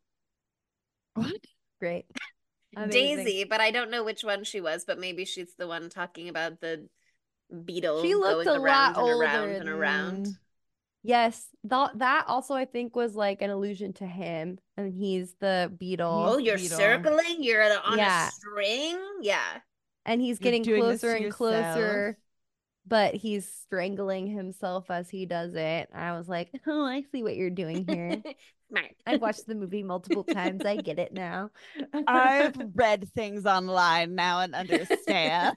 Speaker 3: What?
Speaker 4: Great. Amazing.
Speaker 5: Daisy, but I don't know which one she was, but maybe she's the one talking about the beetle
Speaker 4: She looked
Speaker 5: going
Speaker 4: a
Speaker 5: around
Speaker 4: lot
Speaker 5: and around
Speaker 4: older
Speaker 5: and around.
Speaker 4: than- Yes, th- that also I think was like an allusion to him, and he's the beetle,
Speaker 5: Oh, you're
Speaker 3: Beetle.
Speaker 5: circling? You're on
Speaker 4: Yeah.
Speaker 5: a string? Yeah.
Speaker 4: and he's
Speaker 3: You're
Speaker 4: getting
Speaker 3: doing this
Speaker 4: closer
Speaker 3: to
Speaker 4: and closer. but he's strangling himself as he does it. I was like, oh, I see what you're doing here.
Speaker 5: Smart.
Speaker 4: I've watched the movie multiple times. I get it now.
Speaker 3: I've read things online now and understand.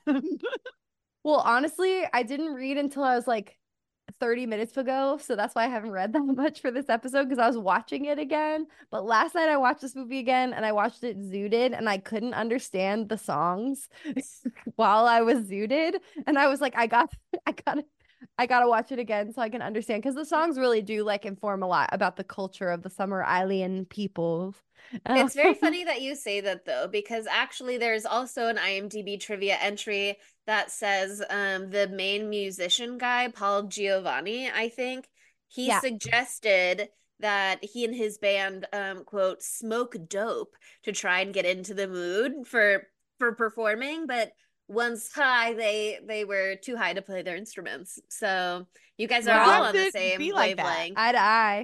Speaker 4: Well, honestly, I didn't read until I was like thirty minutes ago. So that's why I haven't read that much for this episode because I was watching it again. But last night I watched this movie again and I watched it zooted and I couldn't understand the songs while I was zooted. And I was like, I got, I got I gotta watch it again so I can understand because the songs really do like inform a lot about the culture of the Summer Island peoples.
Speaker 5: It's very funny that you say that though, because actually there's also an IMDb trivia entry that says um the main musician guy, Paul Giovanni, I think, he
Speaker 4: Yeah.
Speaker 5: suggested that he and his band um quote smoke dope to try and get into the mood for for performing, but once high they they were too high to play their instruments. So you guys are
Speaker 4: Wow.
Speaker 5: all on the
Speaker 3: It'd
Speaker 5: same
Speaker 3: be like that.
Speaker 5: wavelength.
Speaker 4: Eye to eye.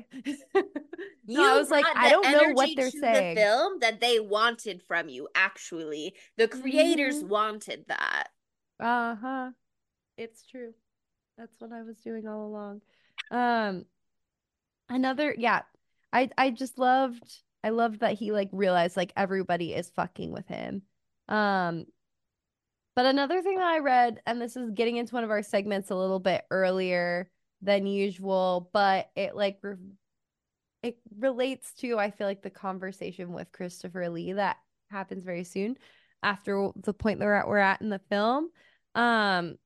Speaker 5: You
Speaker 4: No, I was like,
Speaker 5: brought
Speaker 4: I
Speaker 5: the
Speaker 4: don't know what
Speaker 5: energy
Speaker 4: they're
Speaker 5: to
Speaker 4: saying.
Speaker 5: the film that they wanted from you. Actually, the creators
Speaker 4: Mhm.
Speaker 5: wanted that.
Speaker 4: Uh-huh. It's true. That's what I was doing all along. Um, another, yeah. I I just loved I loved that he like realized like everybody is fucking with him. Um, but another thing that I read, and this is getting into one of our segments a little bit earlier than usual, but it like re it relates to, I feel like, the conversation with Christopher Lee that happens very soon after the point that we're at, we're at in the film. Um,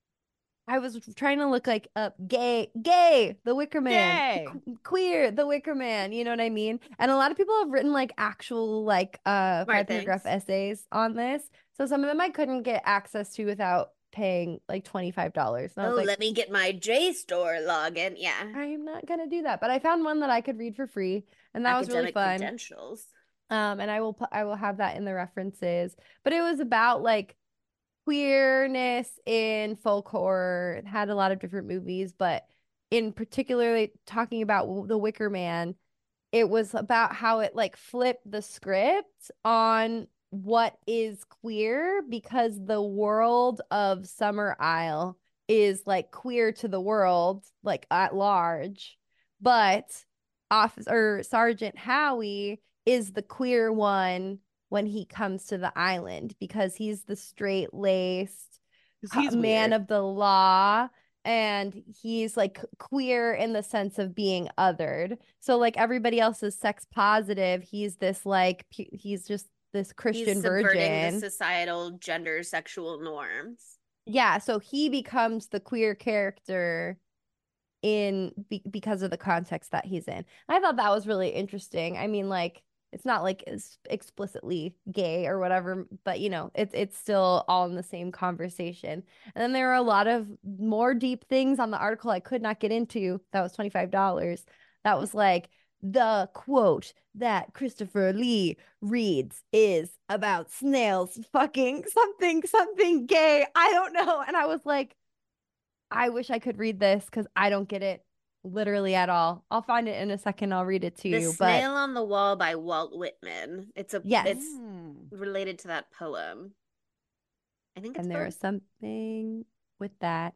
Speaker 4: I was trying to look like up gay, gay, the Wicker Man,
Speaker 3: Gay.
Speaker 4: que- queer, the Wicker Man. You know what I mean? And a lot of people have written like actual like uh
Speaker 5: Smart
Speaker 4: five paragraph
Speaker 5: things.
Speaker 4: essays on this. So some of them I couldn't get access to without paying like twenty-five dollars. And I
Speaker 5: Oh,
Speaker 4: was like,
Speaker 5: let me get my JSTOR login. Yeah.
Speaker 4: I'm not gonna do that. But I found one that I could read for free, and that was really
Speaker 5: Academic
Speaker 4: fun.
Speaker 5: credentials.
Speaker 4: Um, and I will pu- I will have that in the references. But it was about like queerness in folk horror. It had a lot of different movies, but in particularly talking about The Wicker Man, it was about how it like flipped the script on what is queer because the world of Summer Isle is like queer to the world, like at large, but Officer Sergeant Howie is the queer one when he comes to the island because he's the straight-laced
Speaker 3: 'Cause he's
Speaker 4: man
Speaker 3: weird.
Speaker 4: of the law and he's like queer in the sense of being othered. So like everybody else is sex positive. He's this like pu- he's just this
Speaker 5: He's
Speaker 4: Christian
Speaker 5: subverting
Speaker 4: virgin.
Speaker 5: the societal gender sexual norms.
Speaker 4: Yeah, so he becomes the queer character in be because of the context that he's in. I thought that was really interesting. I mean, like it's not like it's explicitly gay or whatever, but you know, it's it's still all in the same conversation. And then there are a lot of more deep things on the article I could not get into. That was twenty-five dollars. That was like the quote that Christopher Lee reads is about snails fucking something something gay. I don't know. And I was like, I wish I could read this because I don't get it literally at all. I'll find it in a second. I'll read it to
Speaker 5: The
Speaker 4: you. But
Speaker 5: Snail on the Wall by Walt Whitman. It's a
Speaker 4: yes,
Speaker 5: it's
Speaker 3: Mm.
Speaker 5: related to that poem. I think it's
Speaker 4: and there
Speaker 5: both.
Speaker 4: is something with that.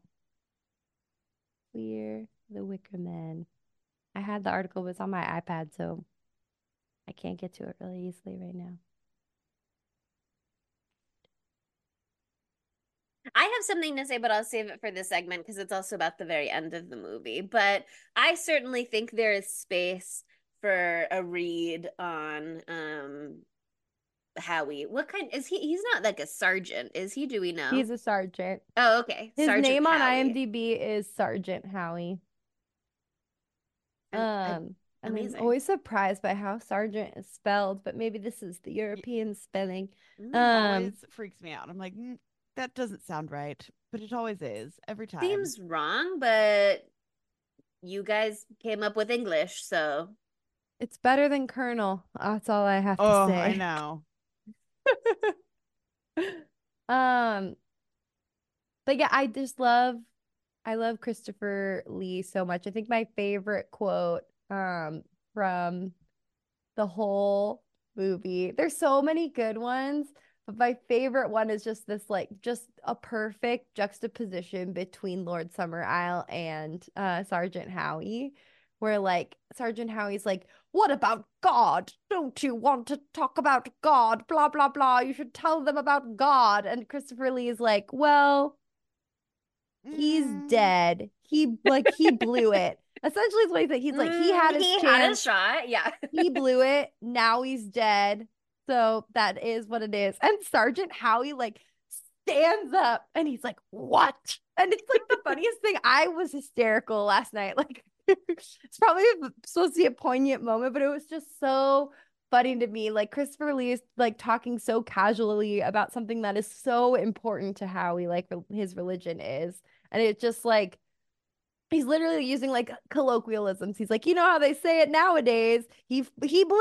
Speaker 4: Queer, the Wicker Man. I had the article, but it's on my iPad, so I can't get to it really easily right now.
Speaker 5: I have something to say, but I'll save it for this segment because it's also about the very end of the movie. But I certainly think there is space for a read on um Howie. What kind is he? He's not like a sergeant, is he? Do we know?
Speaker 4: He's a sergeant.
Speaker 5: Oh, okay.
Speaker 4: His
Speaker 5: Sergeant
Speaker 4: name on
Speaker 5: Howie.
Speaker 4: IMDb is Sergeant Howie.
Speaker 5: I- I-
Speaker 4: Um, and I'm
Speaker 5: amazing.
Speaker 4: always surprised by how sergeant is spelled, but maybe this is the European spelling.
Speaker 5: Mm.
Speaker 4: Um,
Speaker 3: Always freaks me out. I'm like, mm, that doesn't sound right, but it always is every time.
Speaker 5: Seems wrong, but you guys came up with English, so
Speaker 4: It's better than Colonel. That's all I have to
Speaker 3: Oh,
Speaker 4: say.
Speaker 3: I know.
Speaker 4: Um, but yeah, I just love I love Christopher Lee so much. I think my favorite quote um from the whole movie. There's so many good ones, But my favorite one is just this, like, just a perfect juxtaposition between Lord Summerisle and uh, Sergeant Howie, where, like, Sergeant Howie's like, what about God? Don't you want to talk about God? Blah, blah, blah. You should tell them about God. And Christopher Lee is like, well, he's
Speaker 3: Mm.
Speaker 4: dead. He, like, he blew it. Essentially, is what he's like. He's like, he had
Speaker 5: Mm,
Speaker 4: his
Speaker 5: he
Speaker 4: chance.
Speaker 5: had a shot. Yeah.
Speaker 4: He blew it. Now he's dead. So that is what it is. And Sergeant Howie like stands up and he's like, what? And it's like the funniest thing. I was hysterical last night. Like, it's probably supposed to be a poignant moment, but it was just so funny to me. Like, Christopher Lee is like talking so casually about something that is so important to Howie, like his religion is. And it just like, he's literally using like colloquialisms. He's like, you know how they say it nowadays. He he blew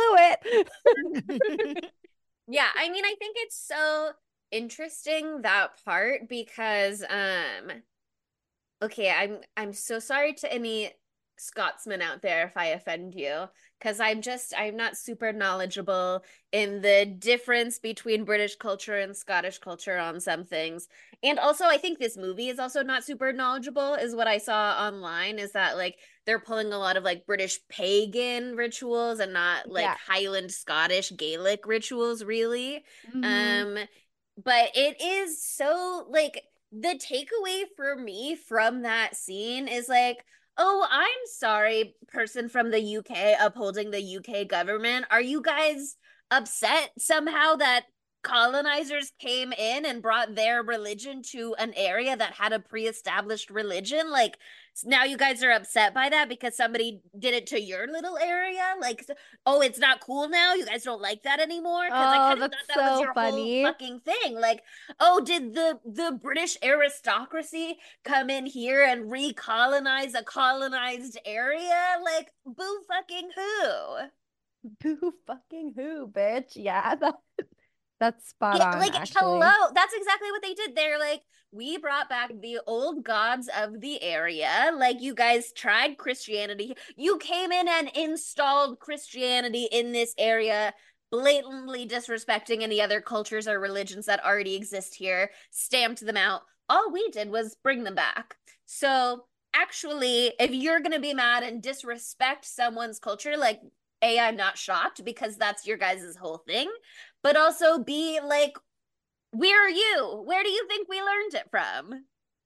Speaker 4: it.
Speaker 5: Yeah, I mean, I think it's so interesting, that part, because um okay, I'm I'm so sorry to any Scotsman out there if I offend you, because I'm just I'm not super knowledgeable in the difference between British culture and Scottish culture on some things. And also I think this movie is also not super knowledgeable, is what I saw online, is that like they're pulling a lot of like British pagan rituals and not like
Speaker 4: Yeah.
Speaker 5: Highland Scottish Gaelic rituals really.
Speaker 4: Mhm.
Speaker 5: Um but it is so like the takeaway for me from that scene is like, oh, I'm sorry, person from the U K upholding the U K government. Are you guys upset somehow that colonizers came in and brought their religion to an area that had a pre-established religion? Like, now you guys are upset by that because somebody did it to your little area? Like, oh, it's not cool now? You guys don't like that anymore? Because I
Speaker 4: Oh,
Speaker 5: kind of
Speaker 4: that's
Speaker 5: thought that was
Speaker 4: so
Speaker 5: your
Speaker 4: funny.
Speaker 5: whole fucking thing. Like, oh, did the the British aristocracy come in here and recolonize a colonized area? Like, boo fucking who?
Speaker 4: Boo fucking who, bitch. Yeah, that, that's spot
Speaker 5: Yeah,
Speaker 4: on,
Speaker 5: like,
Speaker 4: actually.
Speaker 5: hello. That's exactly what they did. They're like, we brought back the old gods of the area. Like, you guys tried Christianity. You came in and installed Christianity in this area, blatantly disrespecting any other cultures or religions that already exist here, stamped them out. All we did was bring them back. So, actually, if you're going to be mad and disrespect someone's culture, like, A, I'm not shocked because that's your guys' whole thing, but also be like, where are you? Where do you think we learned it from?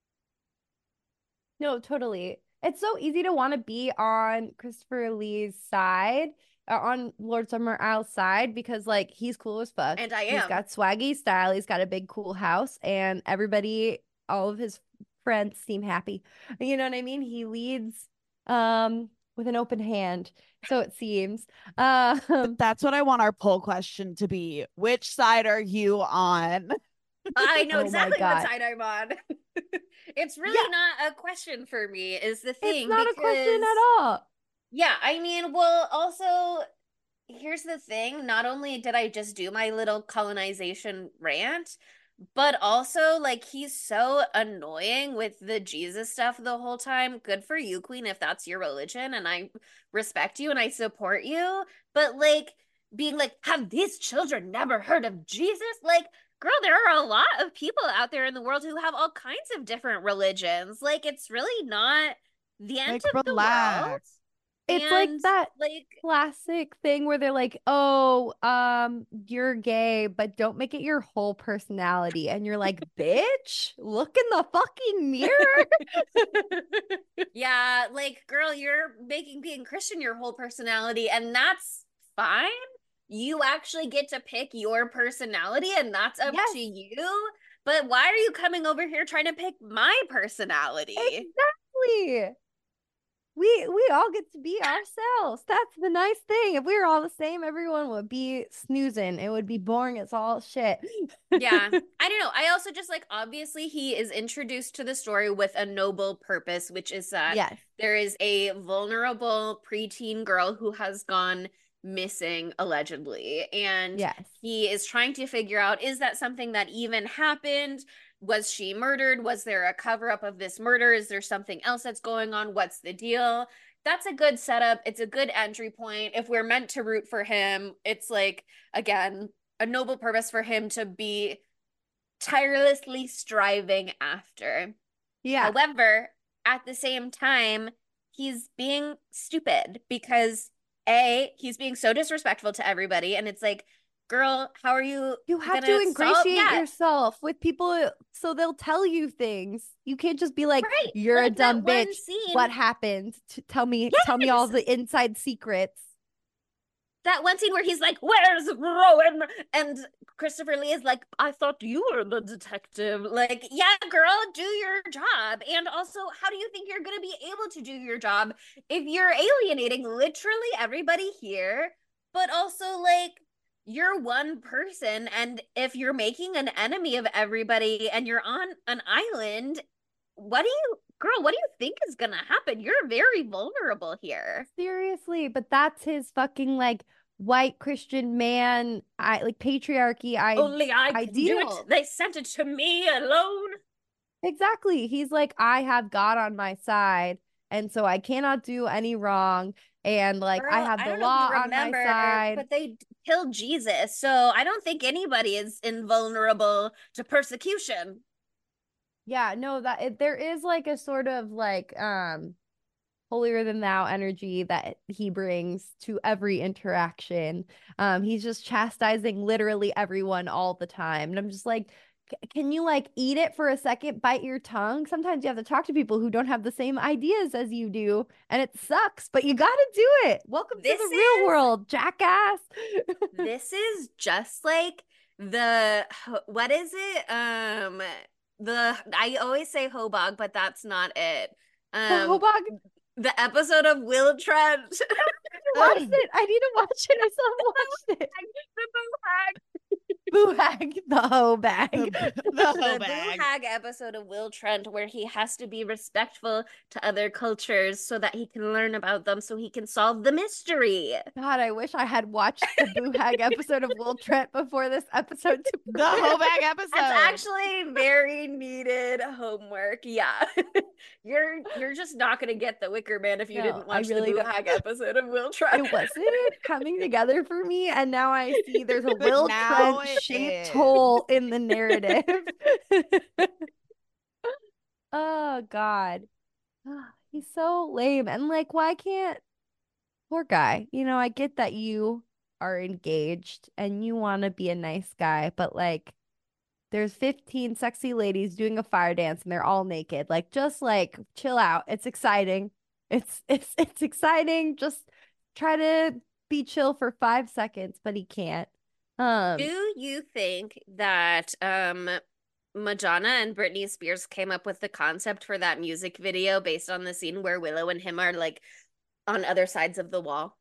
Speaker 4: No, totally. It's so easy to want to be on Christopher Lee's side, uh, on Lord Summerisle's side, because like he's cool as fuck.
Speaker 5: And I
Speaker 4: He's
Speaker 5: am.
Speaker 4: got swaggy style. He's got a big cool house, and everybody, all of his friends seem happy. You know what I mean? He leads um with an open hand, so it seems. Um,
Speaker 3: That's what I want our poll question to be. Which side are you on?
Speaker 5: I know
Speaker 4: Oh my
Speaker 5: exactly what
Speaker 4: God.
Speaker 5: side I'm on. It's really
Speaker 4: Yeah.
Speaker 5: not a question for me, is the thing.
Speaker 4: It's not a question
Speaker 5: because,
Speaker 4: at all.
Speaker 5: yeah, I mean, well, also, here's the thing. Not only did I just do my little colonization rant, but also, like, he's so annoying with the Jesus stuff the whole time. Good for you, Queen, if that's your religion, and I respect you and I support you. But, like, being like, have these children never heard of Jesus? Like, girl, there are a lot of people out there in the world who have all kinds of different religions. Like, it's really not the end
Speaker 3: Like,
Speaker 5: of the world.
Speaker 3: relax.
Speaker 4: It's like
Speaker 5: And,
Speaker 4: that
Speaker 5: like,
Speaker 4: classic thing where they're like, "Oh, um, you're gay, but don't make it your whole personality." And you're like, "Bitch, look in the fucking mirror."
Speaker 5: yeah, like, girl, you're making being Christian your whole personality, and that's fine. You actually get to pick your personality, and that's up
Speaker 4: Yes.
Speaker 5: to you. But why are you coming over here trying to pick my personality?
Speaker 4: Exactly. We we all get to be ourselves. That's the nice thing. If we were all the same, everyone would be snoozing. It would be boring as all shit.
Speaker 5: Yeah, I don't know. I also just like, obviously he is introduced to the story with a noble purpose, which is that
Speaker 4: Yes.
Speaker 5: there is a vulnerable preteen girl who has gone missing allegedly, and
Speaker 4: Yes.
Speaker 5: he is trying to figure out, is that something that even happened? Was she murdered? Was there a cover up of this murder? Is there something else that's going on? What's the deal? That's a good setup. It's a good entry point. If we're meant to root for him, it's like, again, a noble purpose for him to be tirelessly striving after.
Speaker 4: Yeah.
Speaker 5: However, at the same time, he's being stupid because A, he's being so disrespectful to everybody, and it's like, girl, how are you
Speaker 4: You have to
Speaker 5: gonna
Speaker 4: ingratiate
Speaker 5: solve- yeah.
Speaker 4: yourself with people so they'll tell you things. You can't just be like,
Speaker 5: Right.
Speaker 4: you're
Speaker 5: Like
Speaker 4: a dumb
Speaker 5: that one
Speaker 4: bitch.
Speaker 5: scene-
Speaker 4: What happened? T- tell me, tell me all
Speaker 5: Yes!
Speaker 4: the inside secrets.
Speaker 5: That one scene where he's like, "Where's Rowan?" And Christopher Lee is like, "I thought you were the detective." Like, yeah, girl, do your job. And also, how do you think you're going to be able to do your job if you're alienating literally everybody here, but also like you're one person, and if you're making an enemy of everybody and you're on an island, what do you girl, what do you think is going to happen? You're very vulnerable here.
Speaker 4: Seriously, but that's his fucking like white Christian man, I like patriarchy. I
Speaker 5: Only I can do
Speaker 4: ideal.
Speaker 5: it. They sent it to me alone.
Speaker 4: Exactly. He's like, I have God on my side, and so I cannot do any wrong. And like,
Speaker 5: Girl,
Speaker 4: I have the
Speaker 5: don't know
Speaker 4: law
Speaker 5: if you
Speaker 4: on my
Speaker 5: remember,
Speaker 4: side.
Speaker 5: but they killed Jesus, so I don't think anybody is invulnerable to persecution.
Speaker 4: Yeah, no, that it, there is like a sort of like um holier than thou energy that he brings to every interaction. Um, he's just chastising literally everyone all the time. And I'm just like, c- can you like eat it for a second, bite your tongue? Sometimes you have to talk to people who don't have the same ideas as you do, and it sucks, but you gotta do it. Welcome
Speaker 5: This
Speaker 4: to the real
Speaker 5: is-
Speaker 4: world, jackass.
Speaker 5: This is just like the what is it? Um, the I always say Hobog, but that's not it. Um,
Speaker 4: Hobog,
Speaker 5: the episode of Will Trent.
Speaker 4: I watched it. I need to watch it. I still haven't watched it.
Speaker 5: The Boo Hag.
Speaker 4: Boo hag, the hoe bag.
Speaker 3: The, the
Speaker 5: The
Speaker 3: hoe
Speaker 5: Boo
Speaker 3: bag.
Speaker 5: Hag episode of Will Trent, where he has to be respectful to other cultures so that he can learn about them, so he can solve the mystery.
Speaker 4: God, I wish I had watched the Boo Hag episode of Will Trent before this episode. To
Speaker 3: The hoe bag episode.
Speaker 5: That's actually very needed homework. Yeah, you're you're just not gonna get the Wicker Man if you
Speaker 4: No,
Speaker 5: didn't
Speaker 4: I
Speaker 5: watch
Speaker 4: really
Speaker 5: the Boo
Speaker 4: don't.
Speaker 5: Hag episode of Will Trent.
Speaker 4: It wasn't coming together for me, and now I see there's a
Speaker 3: But
Speaker 4: Will
Speaker 3: now
Speaker 4: Trent
Speaker 3: it
Speaker 4: shaped
Speaker 3: is.
Speaker 4: hole in the narrative. Oh God, he's so lame, and like, why can't poor guy? You know, I get that you are engaged and you want to be a nice guy, but like, there's fifteen sexy ladies doing a fire dance and they're all naked. Like, just like chill out. It's exciting. It's it's it's exciting. Just try to be chill for five seconds, but he can't. Um,
Speaker 5: Do you think that um Madonna and Britney Spears came up with the concept for that music video based on the scene where Willow and him are like on other sides of the wall?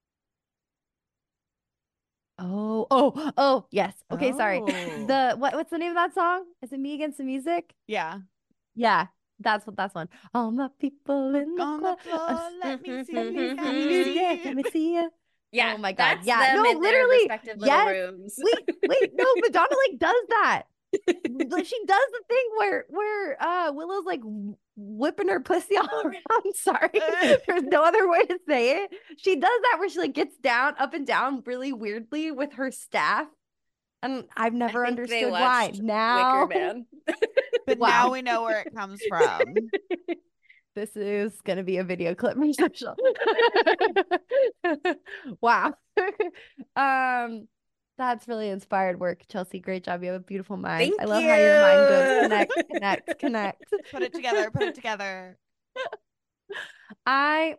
Speaker 4: oh, oh, oh, yes. Okay, sorry.
Speaker 3: Oh.
Speaker 4: The what what's the name of that song? Is it Me Against the Music?
Speaker 3: Yeah.
Speaker 4: Yeah, that's what that's one. All my people in the
Speaker 3: On the
Speaker 4: club.
Speaker 3: floor, let me see
Speaker 5: Let me
Speaker 3: you. Let
Speaker 5: see
Speaker 3: me
Speaker 5: you.
Speaker 3: see
Speaker 4: Yeah,
Speaker 3: you.
Speaker 4: let me see ya.
Speaker 5: Yeah,
Speaker 4: Oh my God,
Speaker 5: that's
Speaker 4: yeah.
Speaker 5: them
Speaker 4: No,
Speaker 5: in their
Speaker 4: literally,
Speaker 5: respective little
Speaker 4: yes.
Speaker 5: rooms.
Speaker 4: Wait, wait, no, Madonna like does that. Like she does the thing where where uh Willow's like wh- whipping her pussy all around. Sorry, there's no other way to say it. She does that where she like gets down, up and down, really weirdly with her staff, and I've never
Speaker 5: I think they
Speaker 4: understood why.
Speaker 5: watched
Speaker 4: Now,
Speaker 5: Wicker Man.
Speaker 3: But
Speaker 4: Wow.
Speaker 3: now we know where it comes from.
Speaker 4: this is gonna be a video clip for social. Wow. um. That's really inspired work, Chelsea. Great job. You have a beautiful mind.
Speaker 5: Thank
Speaker 4: I love how your mind goes
Speaker 5: you.
Speaker 4: connect, connect, connect.
Speaker 3: Put it together. Put it together.
Speaker 4: I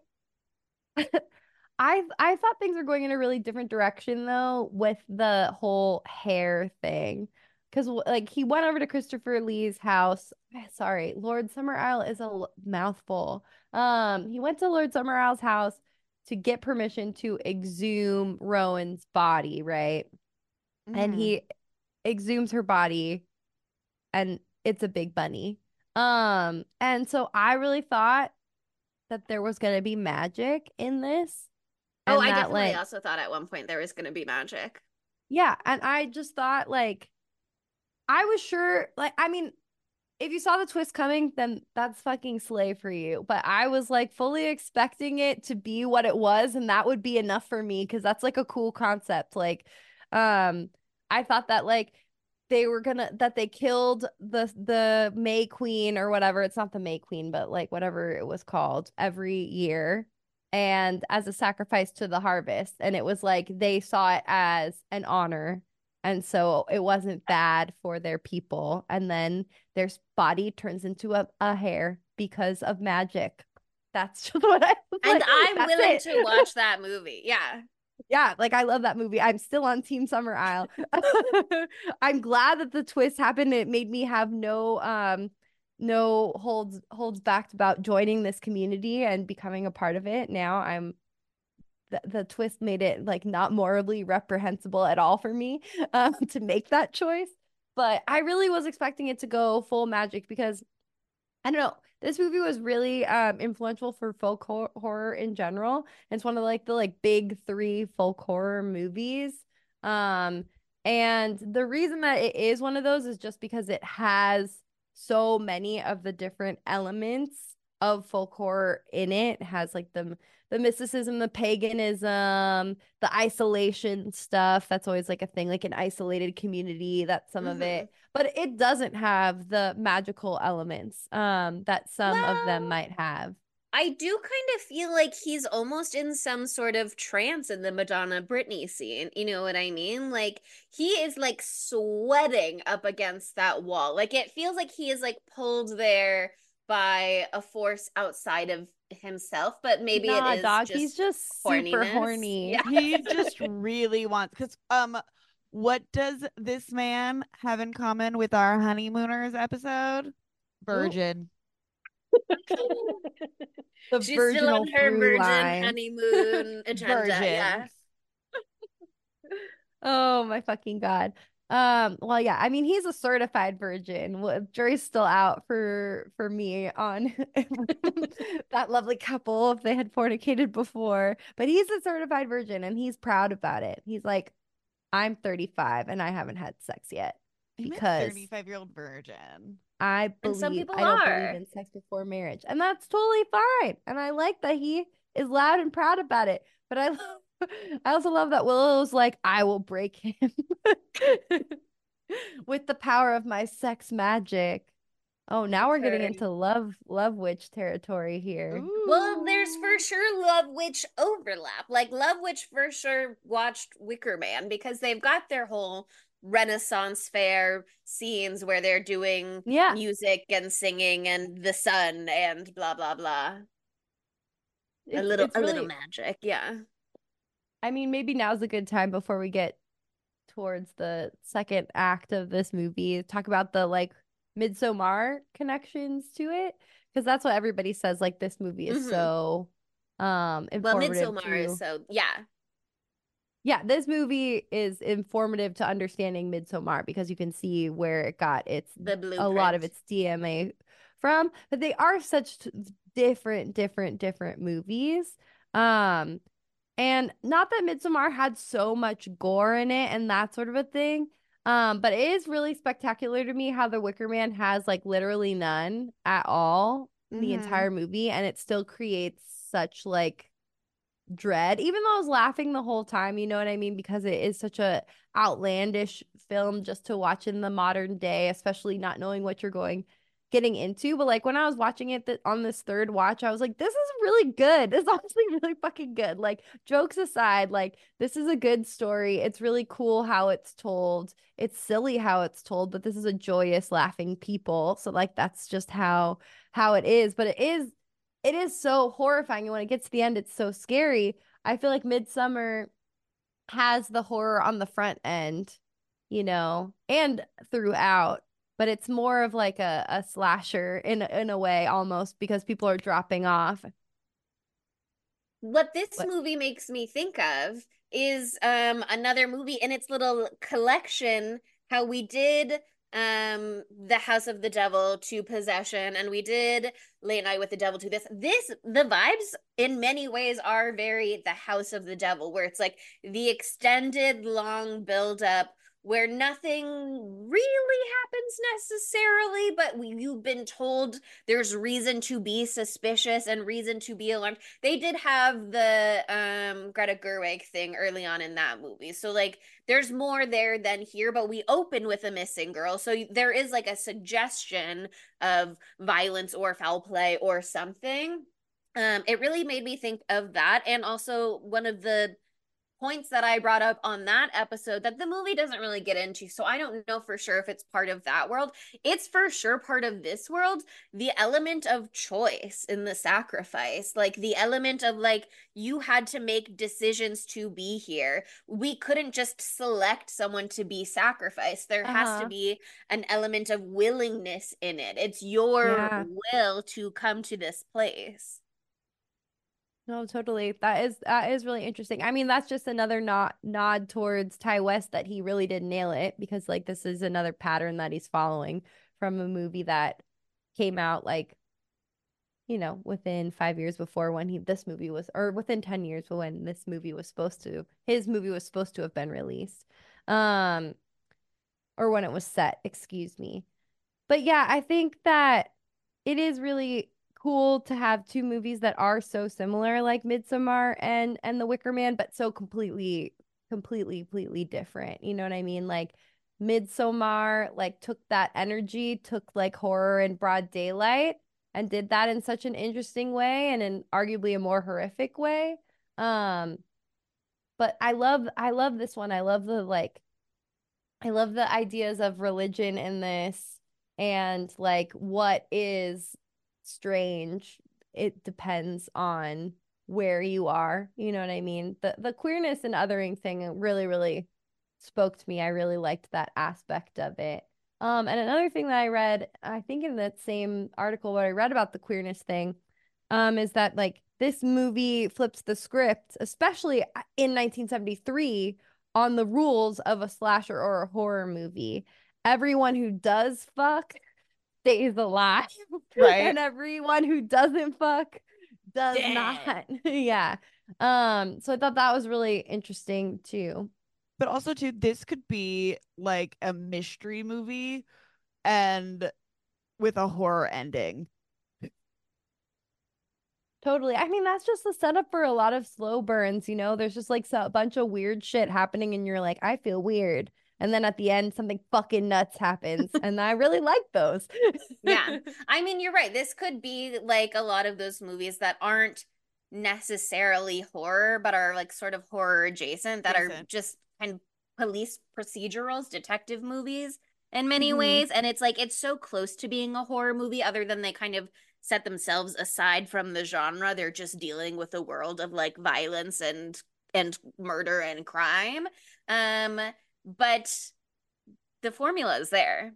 Speaker 4: I I thought things were going in a really different direction though with the whole hair thing. Because like he went over to Christopher Lee's house. Sorry, Lord Summer Isle is a l- mouthful. Um, he went to Lord Summer Isle's house to get permission to exhume Rowan's body, right? And
Speaker 3: Mhm.
Speaker 4: he exhumes her body and it's a big bunny. Um, and so I really thought that there was gonna be magic in this.
Speaker 5: Oh,
Speaker 4: and
Speaker 5: I
Speaker 4: that,
Speaker 5: definitely
Speaker 4: like,
Speaker 5: also thought at one point there was going to be magic.
Speaker 4: yeah, and I just thought like I was sure like I mean if you saw the twist coming, then that's fucking slay for you. But I was like fully expecting it to be what it was, and that would be enough for me because that's like a cool concept. Like, um, I thought that like they were gonna that they killed the the May Queen or whatever. It's not the May Queen, but like whatever it was called every year. And as a sacrifice to the harvest. And it was like they saw it as an honor. And so it wasn't bad for their people. And then their body turns into a, a hare because of magic. That's just what I was
Speaker 5: And
Speaker 4: like,
Speaker 5: I'm
Speaker 4: that's
Speaker 5: willing
Speaker 4: it.
Speaker 5: to watch that movie. Yeah.
Speaker 4: Yeah, like I love that movie. I'm still on Team Summer Isle. I'm glad that the twist happened. It made me have no um no holds holds back about joining this community and becoming a part of it. Now I'm the, the twist made it like not morally reprehensible at all for me um to make that choice. But I really was expecting it to go full magic because I don't know. This movie was really um influential for folk hor- horror in general. It's one of like the like big three folk horror movies. Um, and the reason that it is one of those is just because it has so many of the different elements of folk horror in it. It has like the the mysticism, the paganism, the isolation stuff. That's always like a thing, like an isolated community. That's some of
Speaker 5: Mhm.
Speaker 4: it, but it doesn't have the magical elements um that some of them
Speaker 5: Well,
Speaker 4: might have.
Speaker 5: I do kind of feel like he's almost in some sort of trance in the Madonna Britney scene. You know what I mean? Like he is like sweating up against that wall. Like it feels like he is like pulled there by a force outside of himself, but maybe it
Speaker 4: Nah,
Speaker 5: is
Speaker 4: dog, he's
Speaker 5: just
Speaker 4: just super
Speaker 5: horniness.
Speaker 4: horny.
Speaker 5: Yeah.
Speaker 3: He just really wants because um what does this man have in common with our honeymooners episode? Virgin.
Speaker 4: The
Speaker 5: She's still
Speaker 4: virginal
Speaker 5: on her
Speaker 4: through
Speaker 5: virgin
Speaker 4: line.
Speaker 5: honeymoon agenda.
Speaker 3: Virgin.
Speaker 5: Yeah.
Speaker 4: Oh my fucking God. Um, well, yeah, I mean, he's a certified virgin. Well, jury's still out for for me on that lovely couple if they had fornicated before, but he's a certified virgin and he's proud about it. He's like, I'm thirty-five and I haven't had sex yet
Speaker 3: I'm a
Speaker 4: because
Speaker 3: thirty-five year old virgin.
Speaker 4: I
Speaker 5: And some
Speaker 4: believe
Speaker 5: people
Speaker 4: I don't believe
Speaker 5: are.
Speaker 4: in sex before marriage, and that's totally fine. And I like that he is loud and proud about it. But I love, I also love that Willow's like, I will break him with the power of my sex magic. Oh, now we're getting
Speaker 5: Okay.
Speaker 4: into love love witch territory here.
Speaker 5: Well, there's for
Speaker 3: Ooh.
Speaker 5: sure Love Witch overlap. Like Love Witch for sure watched Wicker Man because they've got their whole Renaissance fair scenes where they're doing
Speaker 4: Yeah.
Speaker 5: music and singing and the sun and blah blah blah. A
Speaker 4: It's,
Speaker 5: little
Speaker 4: it's
Speaker 5: a
Speaker 4: really,
Speaker 5: little magic, yeah.
Speaker 4: I mean, maybe now's a good time before we get towards the second act of this movie, talk about the like Midsommar connections to it, because that's what everybody says. Like this movie is
Speaker 5: Mhm.
Speaker 4: so um
Speaker 5: Well,
Speaker 4: informative
Speaker 5: Midsommar
Speaker 4: to
Speaker 5: is so yeah.
Speaker 4: yeah, this movie is informative to understanding Midsommar because you can see where it got its
Speaker 5: The
Speaker 4: a lot of
Speaker 5: blueprint.
Speaker 4: its D M A from, but they are such t- different, different, different movies. Um, and not that Midsommar had so much gore in it and that sort of a thing. Um, but it is really spectacular to me how The Wicker Man has like literally none at all in the
Speaker 3: Mhm.
Speaker 4: entire movie, and it still creates such like dread, even though I was laughing the whole time, you know what I mean? Because it is such a outlandish film just to watch in the modern day, especially not knowing what you're going getting into. But like when I was watching it th- on this third watch, I was like, this is really good. It's honestly really fucking good. Like jokes aside, like this is a good story. It's really cool how it's told. It's silly how it's told, but this is a joyous, laughing people. So like that's just how how it is. But it is it is so horrifying. And when it gets to the end, it's so scary. I feel like Midsummer has the horror on the front end, you know, and throughout, but it's more of like a, a slasher in in a way almost because people are dropping off.
Speaker 5: What this
Speaker 4: But
Speaker 5: movie makes me think of is um another movie in its little collection, how we did um The House of the Devil to Possession, and we did Late Night with the Devil to this. This the vibes in many ways are very The House of the Devil, where it's like the extended long build up where nothing really happens necessarily, but we, you've been told there's reason to be suspicious and reason to be alarmed. They did have the um Greta Gerwig thing early on in that movie. So like there's more there than here, but we open with a missing girl. So there is like a suggestion of violence or foul play or something. Um, it really made me think of that. And also one of the points that I brought up on that episode that the movie doesn't really get into. So I don't know for sure if it's part of that world. It's for sure part of this world. The element of choice in the sacrifice, like the element of like, you had to make decisions to be here. We couldn't just select someone to be sacrificed. There uh-huh. has to be an element of willingness in it. It's your yeah. will to come to this place.
Speaker 4: No, totally. That is that is really interesting. I mean, that's just another nod nod towards Ty West that he really did nail it, because like this is another pattern that he's following from a movie that came out like, you know, within five years before when he this movie was, or within ten years when this movie was supposed to, his movie was supposed to have been released, um, or when it was set, excuse me. But yeah, I think that it is really cool to have two movies that are so similar, like Midsommar and and The Wicker Man, but so completely completely completely different. You know what I mean? Like Midsommar like took that energy, took like horror in broad daylight, and did that in such an interesting way and in arguably a more horrific way. Um but I love I love this one. I love the like I love the ideas of religion in this, and like what is strange. It depends on where you are. You know what I mean? The the queerness and othering thing really, really spoke to me. I really liked that aspect of it. Um, and another thing that I read, I think in that same article where I read about the queerness thing, um, is that like this movie flips the script, especially in nineteen seventy-three, on the rules of a slasher or a horror movie. Everyone who does fuck stays alive,
Speaker 3: right?
Speaker 4: And everyone who doesn't fuck does Dead. Not. Yeah. Um. So I thought that was really interesting too.
Speaker 3: But also, too, this could be like a mystery movie, and with a horror ending.
Speaker 4: Totally. I mean, that's just the setup for a lot of slow burns. You know, there's just like so, a bunch of weird shit happening, and you're like, I feel weird. And then at the end, something fucking nuts happens. And I really like those.
Speaker 5: Yeah. I mean, you're right. This could be like a lot of those movies that aren't necessarily horror, but are like sort of horror adjacent, that adjacent. Are just kind of police procedurals, detective movies in many mm-hmm. ways. And it's like, it's so close to being a horror movie, other than they kind of set themselves aside from the genre. They're just dealing with a world of like violence and and murder and crime. Um But the formula is there.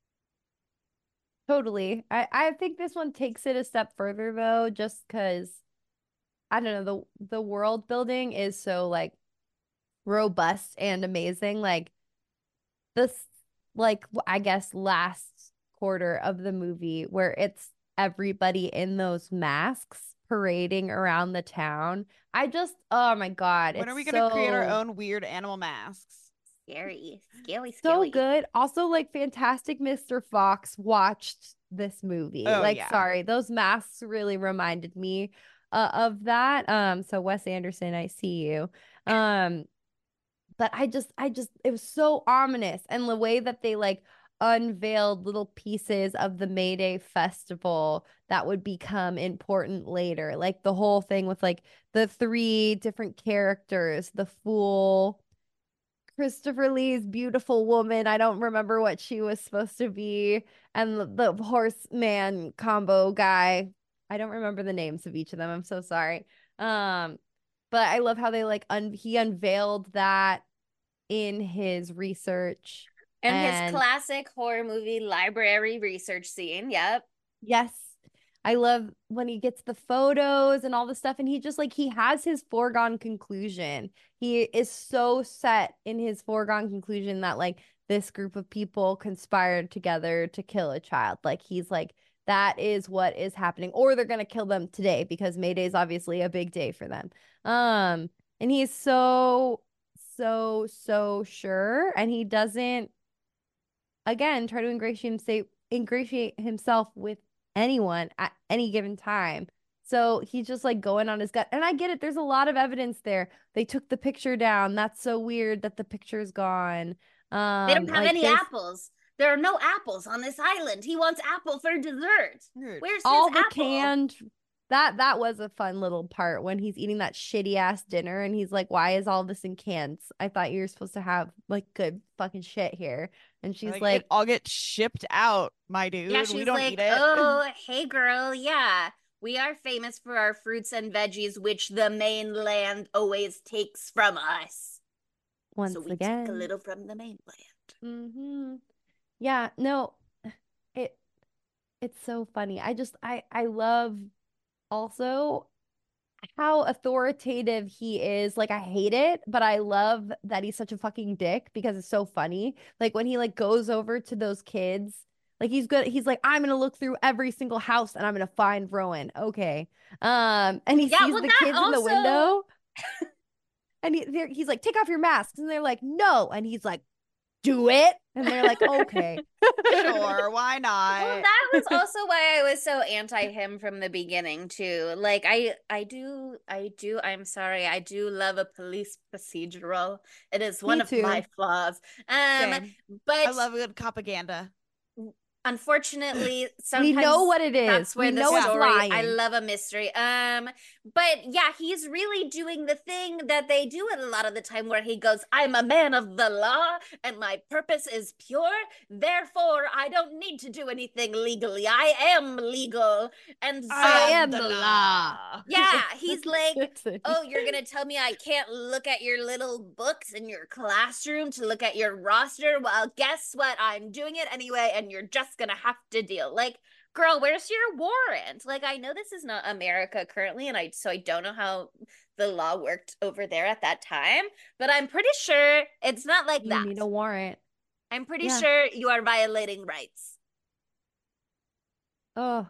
Speaker 4: Totally. I, I think this one takes it a step further, though, just because, I don't know, the the world building is so, like, robust and amazing. Like, this, like, I guess, last quarter of the movie where it's everybody in those masks parading around the town. I just, oh, my God.
Speaker 3: When are we going
Speaker 4: so...
Speaker 3: to create our own weird animal masks?
Speaker 5: Scary, scary,
Speaker 4: So
Speaker 5: scary.
Speaker 4: good. Also, like, Fantastic Mister Fox watched this movie.
Speaker 3: Oh,
Speaker 4: like,
Speaker 3: yeah.
Speaker 4: sorry, those masks really reminded me uh, of that. Um, so Wes Anderson, I see you. Um, but I just, I just, it was so ominous, and the way that they like unveiled little pieces of the May Day festival that would become important later, like the whole thing with like the three different characters, the fool, Christopher Lee's beautiful woman, I don't remember what she was supposed to be, and the, the horseman combo guy. I don't remember the names of each of them. I'm so sorry. Um, but I love how they like un- he unveiled that in his research.
Speaker 5: And, and his classic horror movie library research scene. Yep.
Speaker 4: Yes. I love when he gets the photos and all the stuff, and he just like, he has his foregone conclusion. He is so set in his foregone conclusion that like this group of people conspired together to kill a child. Like he's like, that is what is happening, or they're going to kill them today, because May Day is obviously a big day for them. Um, and he's so, so, so sure. And he doesn't, again, try to ingratiate himself, ingratiate himself with anyone at any given time. So he's just like going on his gut. And I get it. There's a lot of evidence there. They took the picture down. That's so weird that the picture's gone. Um,
Speaker 5: They don't have
Speaker 4: like
Speaker 5: any
Speaker 4: there's
Speaker 5: apples. There are no apples on this island. He wants apple for dessert.
Speaker 3: Weird.
Speaker 5: Where's
Speaker 4: all
Speaker 5: his
Speaker 4: the
Speaker 5: apple?
Speaker 4: canned. That that was a fun little part when he's eating that shitty ass dinner and he's like, "Why is all this in cans? I thought you were supposed to have like good fucking shit here." And she's
Speaker 3: Like,
Speaker 4: like,
Speaker 3: it all gets shipped out, my dude.
Speaker 5: Yeah,
Speaker 3: we
Speaker 5: she's
Speaker 3: don't
Speaker 5: like,
Speaker 3: eat it.
Speaker 5: oh, hey, girl, yeah. We are famous for our fruits and veggies, which the mainland always takes from us.
Speaker 4: once
Speaker 5: so we
Speaker 4: again,
Speaker 5: take a little from the mainland.
Speaker 4: mm-hmm. Yeah, no, it it's so funny. I just I I love also how authoritative he is. Like I hate it, but I love that he's such a fucking dick because it's so funny. Like when he like goes over to those kids, like he's good. He's like, I'm gonna look through every single house and I'm gonna find Rowan. Okay. Um, and he
Speaker 5: Yeah,
Speaker 4: sees
Speaker 5: well,
Speaker 4: the
Speaker 5: that
Speaker 4: kids in the
Speaker 5: also-
Speaker 4: window, and he, they're- he's like, take off your masks, and they're like, no, and he's like, do it, and they're like, okay,
Speaker 3: Sure, why not?
Speaker 5: Well, that was also why I was so anti him from the beginning too. Like I I do I do I'm sorry, I do love a police procedural. It is one
Speaker 4: Me
Speaker 5: of
Speaker 4: too.
Speaker 5: my flaws. Um
Speaker 3: Same.
Speaker 5: but
Speaker 3: I love a good propaganda.
Speaker 5: unfortunately,
Speaker 4: we
Speaker 5: sometimes
Speaker 4: know what it is.
Speaker 5: that's where
Speaker 4: We
Speaker 5: the
Speaker 4: know it's
Speaker 5: story. I
Speaker 4: lying.
Speaker 5: love a mystery. Um, but yeah, he's really doing the thing that they do it a lot of the time, where he goes, "I'm a man of the law, and my purpose is pure. Therefore, I don't need to do anything legally. I am legal." And so,
Speaker 4: I am the law.
Speaker 5: yeah, he's like,
Speaker 4: Listen.
Speaker 5: oh, you're gonna tell me I can't look at your little books in your classroom to look at your roster? Well, guess what? I'm doing it anyway, and you're just gonna have to deal. Like, girl, where's your warrant? Like, I know this is not America currently, and I so I don't know how the law worked over there at that time, but I'm pretty sure it's not like
Speaker 4: You
Speaker 5: that.
Speaker 4: need a warrant.
Speaker 5: I'm pretty
Speaker 4: Yeah.
Speaker 5: sure you are violating rights.
Speaker 4: Oh,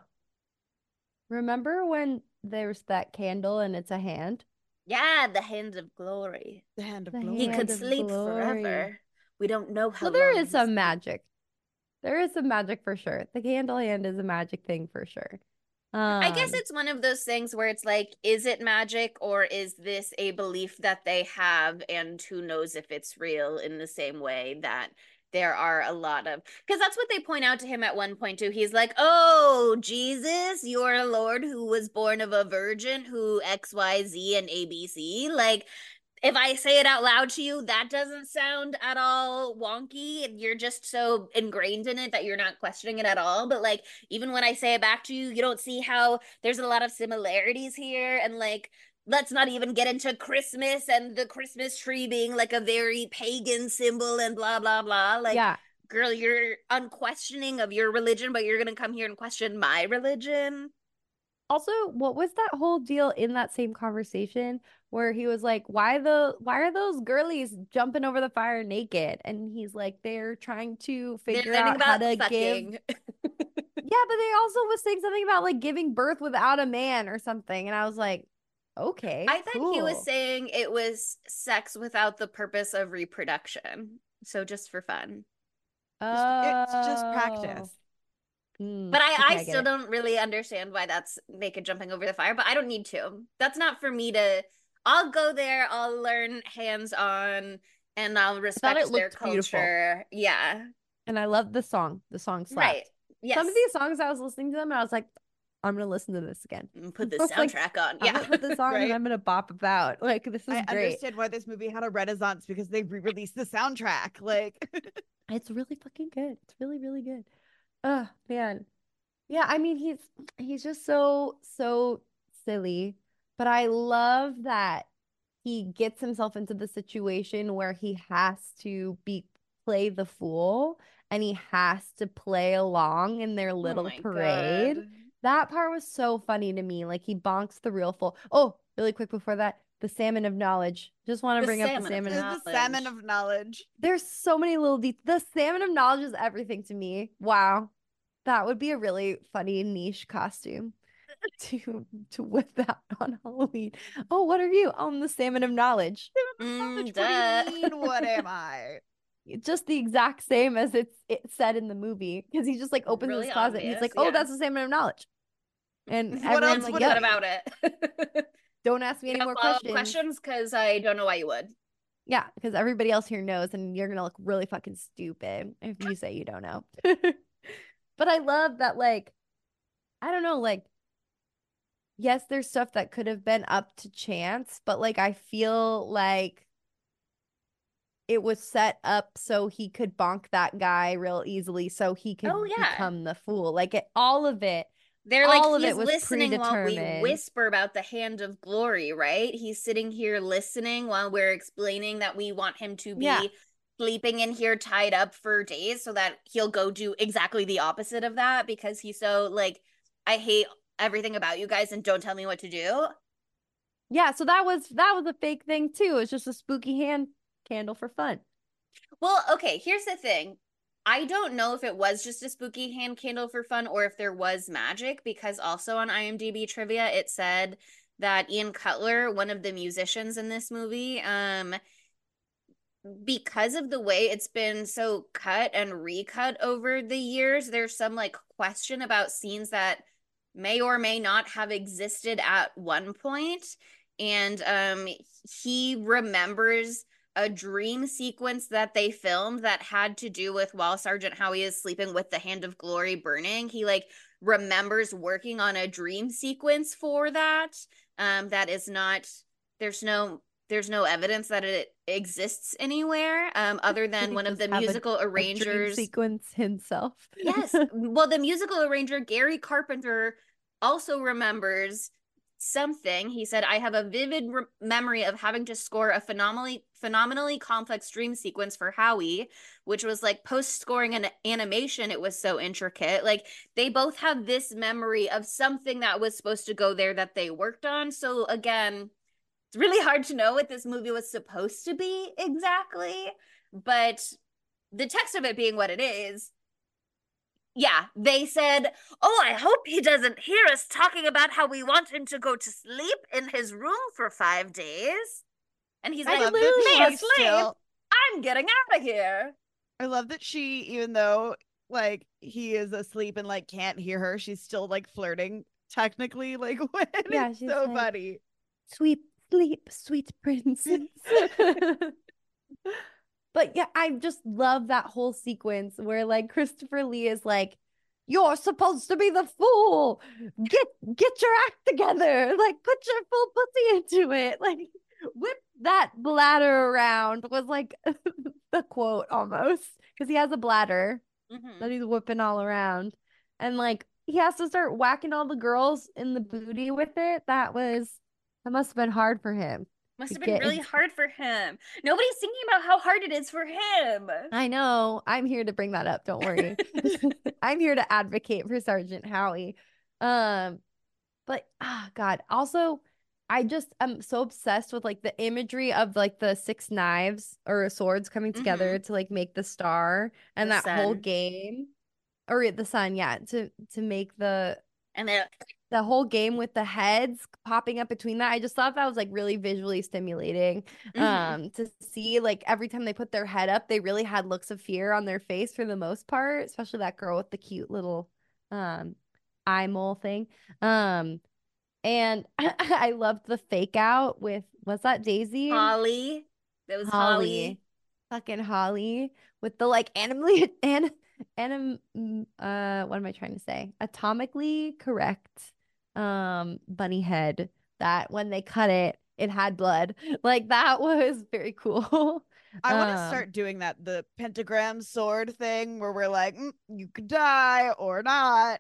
Speaker 4: remember when there's that candle and it's a hand?
Speaker 5: Yeah, the hand of glory.
Speaker 3: The hand of
Speaker 4: The
Speaker 3: glory.
Speaker 5: He
Speaker 4: hand
Speaker 5: could
Speaker 4: of
Speaker 5: sleep
Speaker 4: glory.
Speaker 5: forever. We don't know how
Speaker 4: Well, there
Speaker 5: long
Speaker 4: is
Speaker 5: he
Speaker 4: some
Speaker 5: sleeps.
Speaker 4: magic. There is some magic for sure. The candle hand is a magic thing for sure.
Speaker 5: I guess
Speaker 4: Um,
Speaker 5: it's one of those things where it's like, is it magic, or is this a belief that they have, and who knows if it's real, in the same way that there are a lot of, because that's what they point out to him at one point too. He's like, oh, Jesus, you're a Lord who was born of a virgin who X Y Z and A B C. Like, if I say it out loud to you, that doesn't sound at all wonky. You're just so ingrained in it that you're not questioning it at all. But like, even when I say it back to you, you don't see how there's a lot of similarities here. And like, let's not even get into Christmas and the Christmas tree being like a very pagan symbol and blah, blah, blah. Like,
Speaker 4: yeah.
Speaker 5: girl, you're unquestioning of your religion, but you're going to come here and question my religion.
Speaker 4: Also, what was that whole deal in that same conversation where he was like, "Why the why are those girlies jumping over the fire naked?" And he's like, "They're trying to
Speaker 5: They're
Speaker 4: figure
Speaker 5: learning
Speaker 4: out how
Speaker 5: about
Speaker 4: to
Speaker 5: fucking.
Speaker 4: give." Yeah, but they also was saying something about like giving birth without a man or something, and I was like, "Okay,
Speaker 5: I thought he was
Speaker 4: cool."
Speaker 5: saying it was sex without the purpose of reproduction. So just for fun.
Speaker 3: It's just
Speaker 4: Oh.
Speaker 3: practice.
Speaker 4: Mm,
Speaker 5: But I,
Speaker 4: okay,
Speaker 5: I
Speaker 4: get
Speaker 5: still
Speaker 4: it.
Speaker 5: don't really understand why that's naked jumping over the fire, but I don't need to. That's not for me to. I'll go there, I'll learn hands on, and I'll respect
Speaker 4: it
Speaker 5: their
Speaker 4: looked beautiful.
Speaker 5: culture. Yeah.
Speaker 4: And I love the song. The song slapped.
Speaker 5: Right. Yes.
Speaker 4: Some of these songs I was listening to them and I was like, I'm gonna listen to this again.
Speaker 5: Put the
Speaker 4: I was like,
Speaker 5: soundtrack on.
Speaker 4: I'm
Speaker 5: Yeah.
Speaker 4: gonna put this on
Speaker 3: Right.
Speaker 4: and I'm gonna bop about. Like this is
Speaker 3: I
Speaker 4: great.
Speaker 3: understand why this movie had a renaissance, because they re-released the soundtrack. Like,
Speaker 4: It's really fucking good. It's really, really good. Oh man. Yeah, I mean he's he's just so, so silly. But I love that he gets himself into the situation where he has to be play the fool and he has to play along in their little
Speaker 5: Oh my
Speaker 4: parade.
Speaker 5: God.
Speaker 4: That part was so funny to me. Like he bonks the real fool. Oh, really quick before that, the salmon of knowledge. Just want to
Speaker 5: The
Speaker 4: bring up the
Speaker 5: salmon of
Speaker 4: salmon.
Speaker 3: the
Speaker 4: Of-
Speaker 5: knowledge.
Speaker 3: salmon of knowledge.
Speaker 4: There's so many little details. The salmon of knowledge is everything to me. Wow. That would be a really funny niche costume to to whip out on Halloween. Oh, what are you? I'm the salmon of knowledge.
Speaker 5: Mm,
Speaker 3: What
Speaker 5: duh.
Speaker 3: do you mean, what am I?
Speaker 4: Just the exact same as it's it said in the movie, because he just like opens
Speaker 5: Really
Speaker 4: his closet and he's
Speaker 5: obvious,
Speaker 4: like, "Oh,
Speaker 5: yeah.
Speaker 4: that's the same amount of knowledge." And
Speaker 3: What
Speaker 4: everyone's
Speaker 3: else
Speaker 4: like,
Speaker 3: would
Speaker 5: What
Speaker 3: it
Speaker 4: "Yep,
Speaker 3: be?
Speaker 5: about it?
Speaker 4: don't ask me
Speaker 5: You
Speaker 4: any
Speaker 5: have
Speaker 4: more
Speaker 5: follow-up
Speaker 4: questions."
Speaker 5: questions? Because I don't know why you would.
Speaker 4: Yeah, because everybody else here knows, and you're gonna look really fucking stupid if you say you don't know. But I love that, like, I don't know, like, yes, there's stuff that could have been up to chance, but like, I feel like it was set up so he could bonk that guy real easily, so he could
Speaker 5: Oh yeah.
Speaker 4: become the fool. Like, it, all of it,
Speaker 5: They're like,
Speaker 4: all of
Speaker 5: he's
Speaker 4: it was
Speaker 5: listening while we
Speaker 4: predetermined.
Speaker 5: whisper about the hand of glory, right? He's sitting here listening while we're explaining that we want him to be
Speaker 4: Yeah.
Speaker 5: sleeping in here tied up for days so that he'll go do exactly the opposite of that because he's so like, I hate everything about you guys and don't tell me what to do.
Speaker 4: Yeah, so that was that was a fake thing too. It's just a spooky hand candle for fun.
Speaker 5: Well, okay, here's the thing. I don't know if it was just a spooky hand candle for fun or if there was magic, because also on IMDb trivia it said that Ian Cutler, one of the musicians in this movie, um, because of the way it's been so cut and recut over the years, there's some like question about scenes that may or may not have existed at one point. And um, he remembers a dream sequence that they filmed that had to do with while Sergeant Howie is sleeping with the hand of glory burning. He like remembers working on a dream sequence for that. Um, that is not, there's no there's no evidence that it exists anywhere um, other
Speaker 4: Did
Speaker 5: than
Speaker 4: he
Speaker 5: one of
Speaker 4: just
Speaker 5: the
Speaker 4: have a-
Speaker 5: musical
Speaker 4: a dream
Speaker 5: arrangers.
Speaker 4: sequence himself?
Speaker 5: Yes. Well, the musical arranger, Gary Carpenter, also remembers something. He said, I have a vivid re- memory of having to score a phenomenally phenomenally complex dream sequence for Howie, which was like post scoring an animation. It was so intricate. Like they both have this memory of something that was supposed to go there that they worked on. So again, it's really hard to know what this movie was supposed to be exactly, but the text of it being what it is, yeah, they said, oh, I hope he doesn't hear us talking about how we want him to go to sleep in his room for five days. And he's
Speaker 3: I
Speaker 5: like,
Speaker 3: love that
Speaker 5: me
Speaker 3: she
Speaker 5: asleep?
Speaker 3: still.
Speaker 5: I'm getting out of here.
Speaker 3: I love that she, even though like he is asleep and like can't hear her, she's still like flirting technically. Like when
Speaker 4: Yeah,
Speaker 3: it's
Speaker 4: she's
Speaker 3: so
Speaker 4: like,
Speaker 3: funny.
Speaker 4: Sweet sleep, sweet princess. But yeah, I just love that whole sequence where like Christopher Lee is like, you're supposed to be the fool. Get get your act together. Like put your full pussy into it. Like whip that bladder around was like the quote almost. Because he has a bladder
Speaker 5: Mhm.
Speaker 4: that he's whipping all around. And like he has to start whacking all the girls in the booty with it. That was that must have been hard for him.
Speaker 5: Must
Speaker 4: to
Speaker 5: have been
Speaker 4: get
Speaker 5: really
Speaker 4: into-
Speaker 5: hard for him. Nobody's thinking about how hard it is for him.
Speaker 4: I know. I'm here to bring that up. Don't worry. I'm here to advocate for Sergeant Howie. Um, but ah, God. Also, I just am so obsessed with like the imagery of like the six knives or swords coming together to like make the star and
Speaker 5: The
Speaker 4: that whole
Speaker 5: sun.
Speaker 4: game, or the sun, yeah, to to make the
Speaker 5: And then
Speaker 4: the whole game with the heads popping up between that. I just thought that was like really visually stimulating.
Speaker 5: Mhm.
Speaker 4: Um, to see like every time they put their head up, they really had looks of fear on their face for the most part, especially that girl with the cute little um eye mole thing. Um, and I loved the fake out with, was that Daisy?
Speaker 5: Holly. That was
Speaker 4: Holly.
Speaker 5: Holly.
Speaker 4: Fucking Holly with the like animally and anim uh what am I trying to say? Atomically correct um bunny head that when they cut it, it had blood. Like that was very cool.
Speaker 3: I want to
Speaker 4: Um,
Speaker 3: start doing that, the pentagram sword thing where we're like, mm, you could die or not.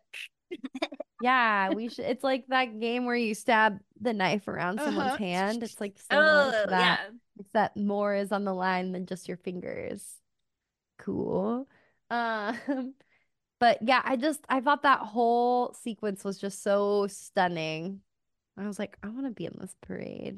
Speaker 4: yeah, we should. It's like that game where you stab the knife around someone's
Speaker 3: Uh-huh.
Speaker 4: hand. It's like similar to
Speaker 5: Oh,
Speaker 4: that.
Speaker 5: yeah.
Speaker 4: Except more is on the line than just your fingers. Cool. Um, but yeah, I just I thought that whole sequence was just so stunning. I was like, I want to be in this parade.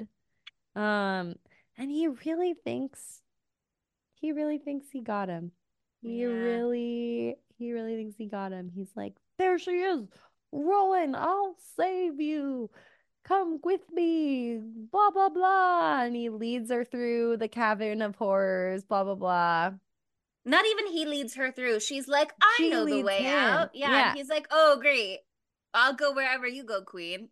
Speaker 4: Um, and he really thinks he really thinks he got him. He
Speaker 5: Yeah.
Speaker 4: really he really thinks he got him. He's like, there she is. Rowan, I'll save you. come with me, blah, blah, blah. And he leads her through the cavern of horrors, blah, blah, blah.
Speaker 5: Not even he leads her through. She's like, I
Speaker 4: She
Speaker 5: know the
Speaker 4: leads
Speaker 5: way
Speaker 4: him.
Speaker 5: out. Yeah,
Speaker 4: Yeah.
Speaker 5: and he's like, oh, great. I'll go wherever you go, queen.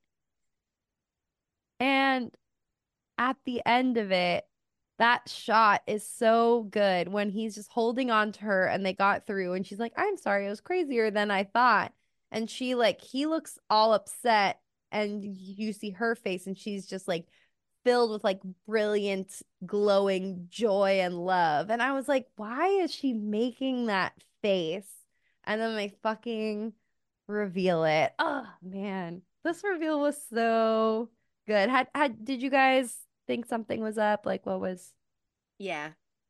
Speaker 4: And at the end of it, that shot is so good when he's just holding on to her and they got through and she's like, I'm sorry, it was crazier than I thought. And she like, he looks all upset and you see her face and she's just like filled with like brilliant, glowing joy and love. And I was like, why is she making that face? And then they fucking reveal it. Oh man, this reveal was so good. Had had did you guys think something was up? Like what was
Speaker 5: Yeah.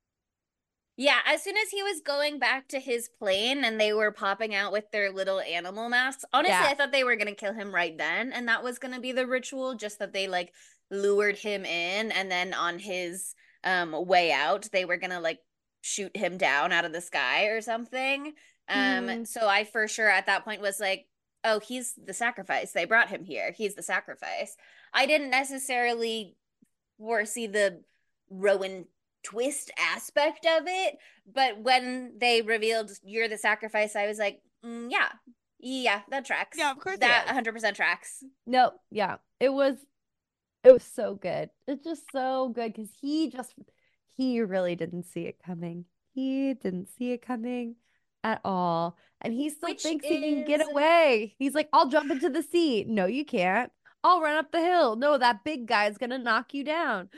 Speaker 5: Yeah, as soon as he was going back to his plane and they were popping out with their little animal masks, honestly,
Speaker 4: Yeah.
Speaker 5: I thought they were going to kill him right then. And that was going to be the ritual, just that they like lured him in. And then on his um way out, they were going to like shoot him down out of the sky or something. Um,
Speaker 4: Mhm.
Speaker 5: so I for sure at that point was like, oh, he's the sacrifice. They brought him here. He's the sacrifice. I didn't necessarily foresee the Rowan twist aspect of it, but when they revealed you're the sacrifice, I was like, mm, yeah, yeah, that tracks.
Speaker 3: Yeah, of course it
Speaker 5: that
Speaker 3: is.
Speaker 5: one hundred percent tracks.
Speaker 4: No, yeah. It was it was so good. It's just so good because he just he really didn't see it coming. He didn't see it coming at all. And he still
Speaker 5: Which
Speaker 4: thinks he can get
Speaker 5: is-
Speaker 4: away. He's like, I'll jump into the sea. No, you can't. I'll run up the hill. No, that big guy's gonna knock you down.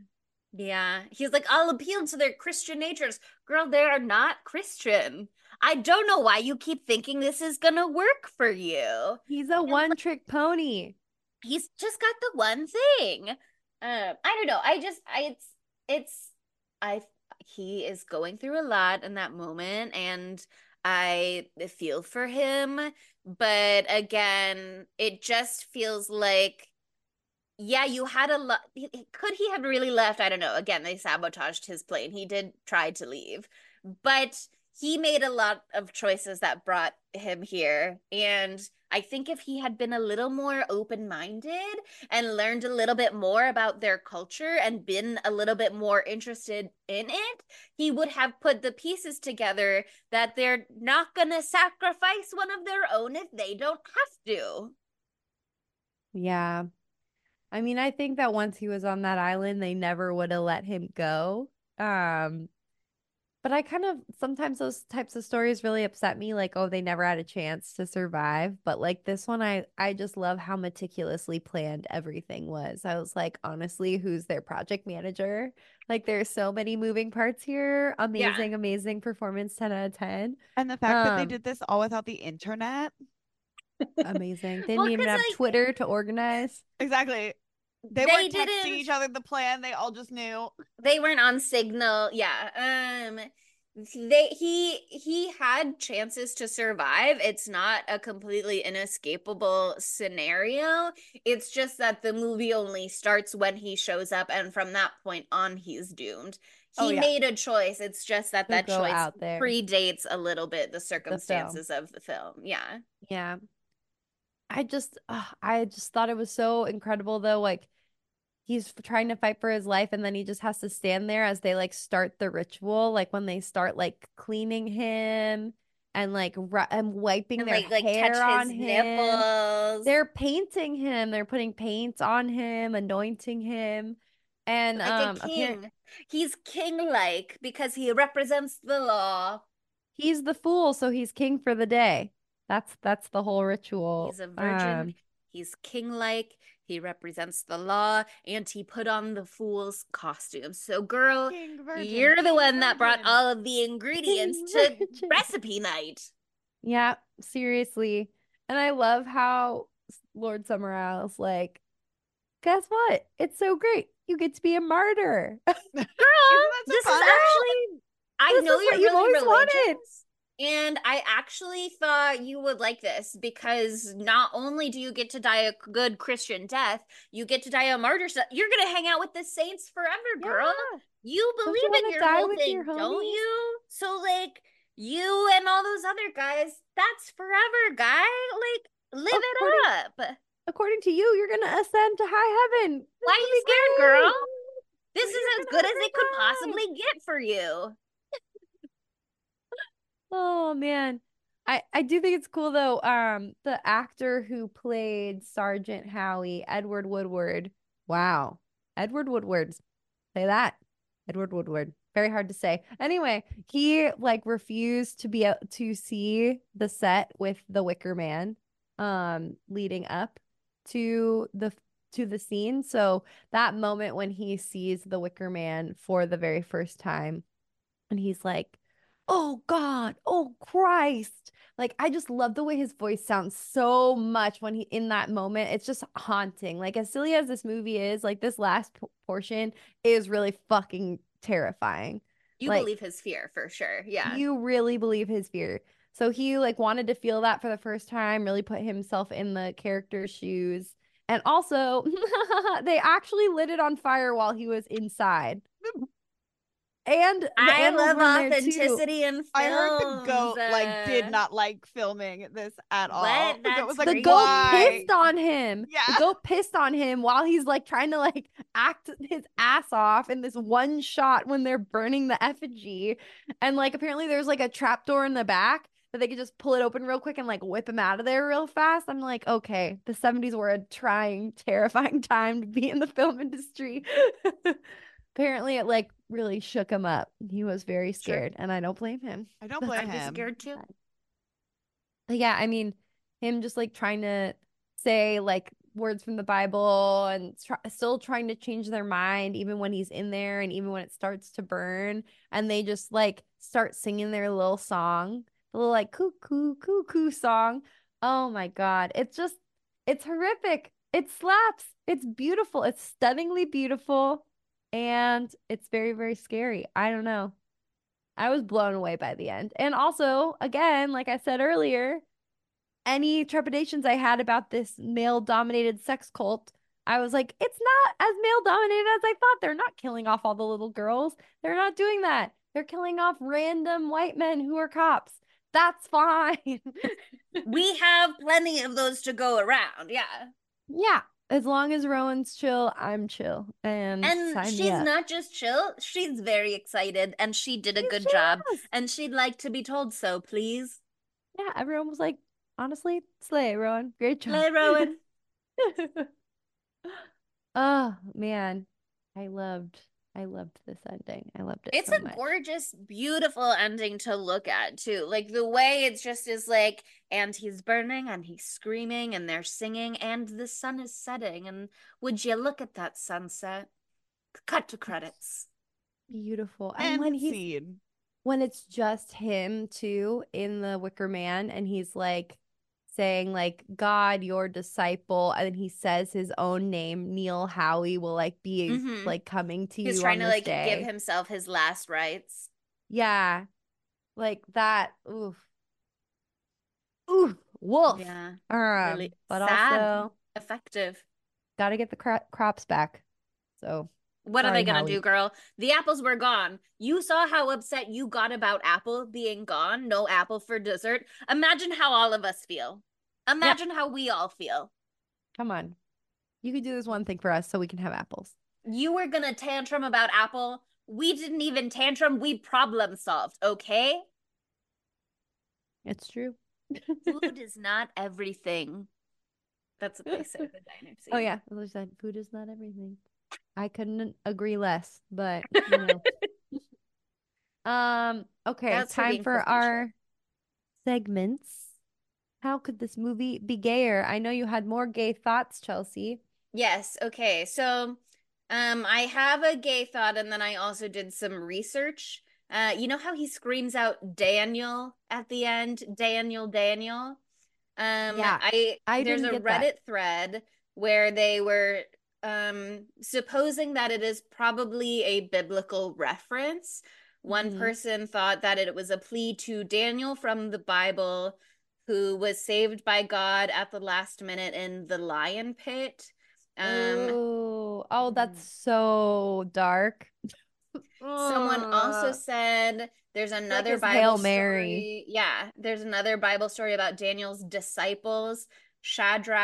Speaker 5: Yeah, he's like, I'll appeal to their Christian natures. Girl, they are not Christian. I don't know why you keep thinking this is gonna work for you.
Speaker 4: He's a one-trick pony.
Speaker 5: He's just got the one thing. Um, I don't know. I just, I, it's, it's, I, he is going through a lot in that moment, and I feel for him. But again, it just feels like, yeah, you had a lot. Could he have really left? I don't know. Again, they sabotaged his plane. He did try to leave, but he made a lot of choices that brought him here. And I think if he had been a little more open-minded and learned a little bit more about their culture and been a little bit more interested in it, he would have put the pieces together that they're not gonna sacrifice one of their own if they don't have to.
Speaker 4: Yeah. I mean, I think that once he was on that island, they never would have let him go. Um, but I kind of sometimes those types of stories really upset me, like, oh, they never had a chance to survive. But like this one, I I just love how meticulously planned everything was. I was like, honestly, who's their project manager? Like, there's so many moving parts here. Amazing,
Speaker 5: Yeah.
Speaker 4: amazing performance, ten out of ten.
Speaker 3: And the fact that they
Speaker 4: Um,
Speaker 3: did this all without the internet.
Speaker 4: Amazing. They didn't
Speaker 5: Well,
Speaker 4: even
Speaker 5: 'cause,
Speaker 4: have
Speaker 5: like,
Speaker 4: Twitter to organize.
Speaker 3: Exactly. They,
Speaker 5: They
Speaker 3: weren't texting
Speaker 5: didn't-
Speaker 3: each other the plan. They all just knew.
Speaker 5: They weren't on Signal. Yeah. Um they he he had chances to survive. It's not a completely inescapable scenario. It's just that the movie only starts when he shows up, and from that point on he's doomed. He
Speaker 3: Oh, yeah.
Speaker 5: made a choice. It's just that
Speaker 4: To
Speaker 5: that
Speaker 4: go
Speaker 5: choice
Speaker 4: out there.
Speaker 5: predates a little bit the circumstances of the film. Yeah.
Speaker 4: Yeah. I just, uh, I just thought it was so incredible though. Like he's f- trying to fight for his life, and then he just has to stand there as they like start the ritual. Like when they start like cleaning him and like ru- and wiping
Speaker 5: And
Speaker 4: their
Speaker 5: like like
Speaker 4: hair
Speaker 5: touch
Speaker 4: on
Speaker 5: his
Speaker 4: him.
Speaker 5: nipples.
Speaker 4: They're painting him. They're putting paint on him, anointing him, and
Speaker 5: like
Speaker 4: um,
Speaker 5: a
Speaker 4: appar-
Speaker 5: king. He's king-like because he represents the law.
Speaker 4: he's the fool, so he's king for the day. That's that's the whole ritual.
Speaker 5: He's a virgin.
Speaker 4: Um,
Speaker 5: He's king-like. He represents the law, and he put on the fool's costume. So, girl,
Speaker 3: King virgin,
Speaker 5: you're the
Speaker 3: king
Speaker 5: one that brought
Speaker 3: virgin.
Speaker 5: all of the ingredients to
Speaker 4: virgin.
Speaker 5: recipe night.
Speaker 4: Yeah, seriously. And I love how Lord Summerall's like, guess what? It's so great. You get to be a martyr.
Speaker 5: Girl,
Speaker 3: that
Speaker 5: this is
Speaker 3: so fun?
Speaker 5: actually, I
Speaker 4: This
Speaker 5: know
Speaker 4: is
Speaker 5: you're
Speaker 4: what you've
Speaker 5: really
Speaker 4: always wanted.
Speaker 5: religious. And I actually thought you would like this because not only do you get to die a good Christian death, you get to die a martyr. So you're going to hang out with the saints forever, girl.
Speaker 4: Yeah.
Speaker 5: You
Speaker 4: Don't you
Speaker 5: believe in
Speaker 4: wanna
Speaker 5: your
Speaker 4: die
Speaker 5: whole
Speaker 4: with
Speaker 5: thing,
Speaker 4: your
Speaker 5: don't
Speaker 4: homies?
Speaker 5: you? So, like, you and all those other guys, that's forever, guy. Like, live it
Speaker 4: According-
Speaker 5: up.
Speaker 4: according to you, you're gonna ascend to high heaven. This
Speaker 5: Why are
Speaker 4: will
Speaker 5: you
Speaker 4: be
Speaker 5: scared,
Speaker 4: great.
Speaker 5: girl? This is
Speaker 4: You're
Speaker 5: as
Speaker 4: gonna
Speaker 5: good
Speaker 4: have
Speaker 5: as
Speaker 4: a
Speaker 5: it
Speaker 4: great
Speaker 5: could
Speaker 4: time.
Speaker 5: possibly get for you.
Speaker 4: Oh man. I, I do think it's cool though. Um, the actor who played Sergeant Howie, Edward Woodward. Wow. Edward Woodward. Say that. Edward Woodward. Very hard to say. Anyway, he like refused to be out to see the set with the Wicker Man um leading up to the to the scene. So that moment when he sees the Wicker Man for the very first time and he's like, "Oh God, oh Christ." Like I just love the way his voice sounds so much when he in that moment. It's just haunting. Like as silly as this movie is, like this last p- portion is really fucking terrifying.
Speaker 5: You
Speaker 4: Like
Speaker 5: believe his fear for sure. Yeah.
Speaker 4: you really believe his fear. So he like wanted to feel that for the first time, really put himself in the character's shoes. And also, they actually lit it on fire while he was inside. And the
Speaker 5: I
Speaker 4: animals
Speaker 5: love
Speaker 4: were in there too.
Speaker 5: authenticity in films.
Speaker 3: I heard the goat like did
Speaker 5: uh,
Speaker 3: not like filming this at all.
Speaker 5: What?
Speaker 3: The goat
Speaker 5: That's
Speaker 3: was like,
Speaker 4: The
Speaker 5: crazy.
Speaker 4: goat
Speaker 3: why?
Speaker 4: pissed on him. The
Speaker 3: Yeah.
Speaker 4: goat pissed on him while he's like trying to like act his ass off in this one shot when they're burning the effigy. And like apparently there's like a trapdoor in the back that they could just pull it open real quick and like whip him out of there real fast. I'm like, okay, the seventies were a trying, terrifying time to be in the film industry. Apparently it like really shook him up. He was very
Speaker 5: Sure.
Speaker 4: scared, and I don't blame him.
Speaker 3: I don't blame
Speaker 5: I'd be
Speaker 3: him.
Speaker 5: scared too.
Speaker 4: But yeah, I mean, him just like trying to say like words from the Bible and try, still trying to change their mind, even when he's in there and even when it starts to burn, and they just like start singing their little song, the little like cuckoo, cuckoo song. Oh my God. It's just, it's horrific. It slaps. It's beautiful. It's stunningly beautiful. And it's very, very scary. I don't know. I was blown away by the end. And also, again, like I said earlier, any trepidations I had about this male dominated sex cult, I was like, it's not as male dominated as I thought. They're not killing off all the little girls. They're not doing that. They're killing off random white men who are cops. That's fine.
Speaker 5: We have plenty of those to go around. Yeah.
Speaker 4: Yeah. As long as Rowan's chill, I'm chill. And,
Speaker 5: And
Speaker 4: sign me
Speaker 5: she's
Speaker 4: up.
Speaker 5: not just chill, she's very excited and she did a
Speaker 4: She's
Speaker 5: good job.
Speaker 4: jazzed.
Speaker 5: And she'd like to be told so, please.
Speaker 4: Yeah, everyone was like, honestly, slay, Rowan. Great job.
Speaker 5: Slay, Rowan.
Speaker 4: Oh man, I loved, I loved this ending. I loved it
Speaker 5: It's
Speaker 4: so
Speaker 5: a
Speaker 4: much.
Speaker 5: gorgeous, beautiful ending to look at too. Like the way it's just is like, and he's burning and he's screaming and they're singing and the sun is setting. And would you look at that sunset? Cut to credits.
Speaker 4: Beautiful. And
Speaker 3: And
Speaker 4: when he's
Speaker 3: scene.
Speaker 4: when it's just him too in the Wicker Man, and he's like saying like God, your disciple, and then he says his own name, Neil Howie, will like be
Speaker 5: Mhm.
Speaker 4: like coming to
Speaker 5: He's
Speaker 4: you
Speaker 5: trying
Speaker 4: on
Speaker 5: to
Speaker 4: this
Speaker 5: like
Speaker 4: day.
Speaker 5: give himself his last rites.
Speaker 4: Yeah, like that. Oof, oof, wolf.
Speaker 5: Yeah.
Speaker 4: Um,
Speaker 5: Really
Speaker 4: but
Speaker 5: sad.
Speaker 4: also
Speaker 5: Effective.
Speaker 4: got to get the cro- crops back. So
Speaker 5: What are
Speaker 4: sorry,
Speaker 5: they gonna
Speaker 4: Howie.
Speaker 5: do, girl? The apples were gone. You saw how upset you got about apple being gone. No apple for dessert. Imagine how all of us feel. Imagine how we all feel.
Speaker 4: Come on, you could do this one thing for us so we can have apples.
Speaker 5: You were gonna tantrum about apple. We didn't even tantrum. We problem solved, okay?
Speaker 4: It's true.
Speaker 5: Food is not everything. That's what they say in the diner scene.
Speaker 4: Oh yeah, as I said, food is not everything. I couldn't agree less, but you know. Um, okay,
Speaker 5: That's for
Speaker 4: time
Speaker 5: being
Speaker 4: for
Speaker 5: facetious.
Speaker 4: our segments. How could this movie be gayer? I know you had more gay thoughts, Chelsea.
Speaker 5: Yes, okay. So, um, I have a gay thought, and then I also did some research. Uh, you know how he screams out Daniel at the end? Daniel, Daniel. Um,
Speaker 4: Yeah,
Speaker 5: I
Speaker 4: I
Speaker 5: there's
Speaker 4: didn't
Speaker 5: a
Speaker 4: get that.
Speaker 5: Reddit thread where they were um supposing that it is probably a biblical reference. One
Speaker 4: Mhm.
Speaker 5: person thought that it was a plea to Daniel from the Bible, who was saved by God at the last minute in the lion pit. Um,
Speaker 4: Oh, oh, that's so dark.
Speaker 5: Someone also
Speaker 4: Ugh.
Speaker 5: said there's another
Speaker 4: his
Speaker 5: Bible
Speaker 4: Hail Mary.
Speaker 5: story. Yeah, there's another Bible story about Daniel's disciples, Shadrach,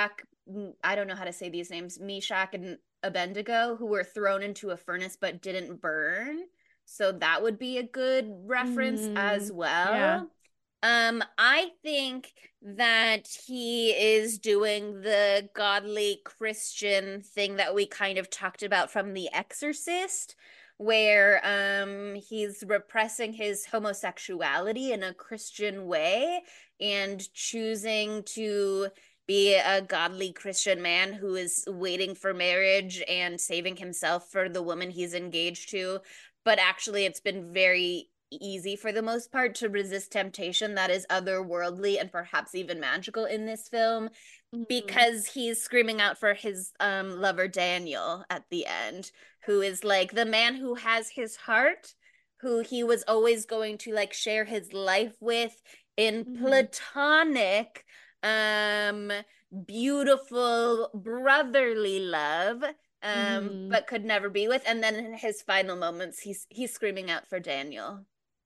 Speaker 5: I don't know how to say these names, Meshach and Abednego, who were thrown into a furnace but didn't burn. So that would be a good reference
Speaker 4: Mm,
Speaker 5: as well.
Speaker 4: yeah.
Speaker 5: Um, I think that he is doing the godly Christian thing that we kind of talked about from The Exorcist, where um he's repressing his homosexuality in a Christian way and choosing to be a godly Christian man who is waiting for marriage and saving himself for the woman he's engaged to. But actually, it's been very easy for the most part to resist temptation that is otherworldly and perhaps even magical in this film,
Speaker 4: Mhm.
Speaker 5: because he's screaming out for his um lover Daniel at the end, who is like the man who has his heart, who he was always going to like share his life with in
Speaker 4: Mhm.
Speaker 5: platonic, um beautiful brotherly love, um
Speaker 4: Mhm.
Speaker 5: but could never be with. And then in his final moments, he's he's screaming out for Daniel.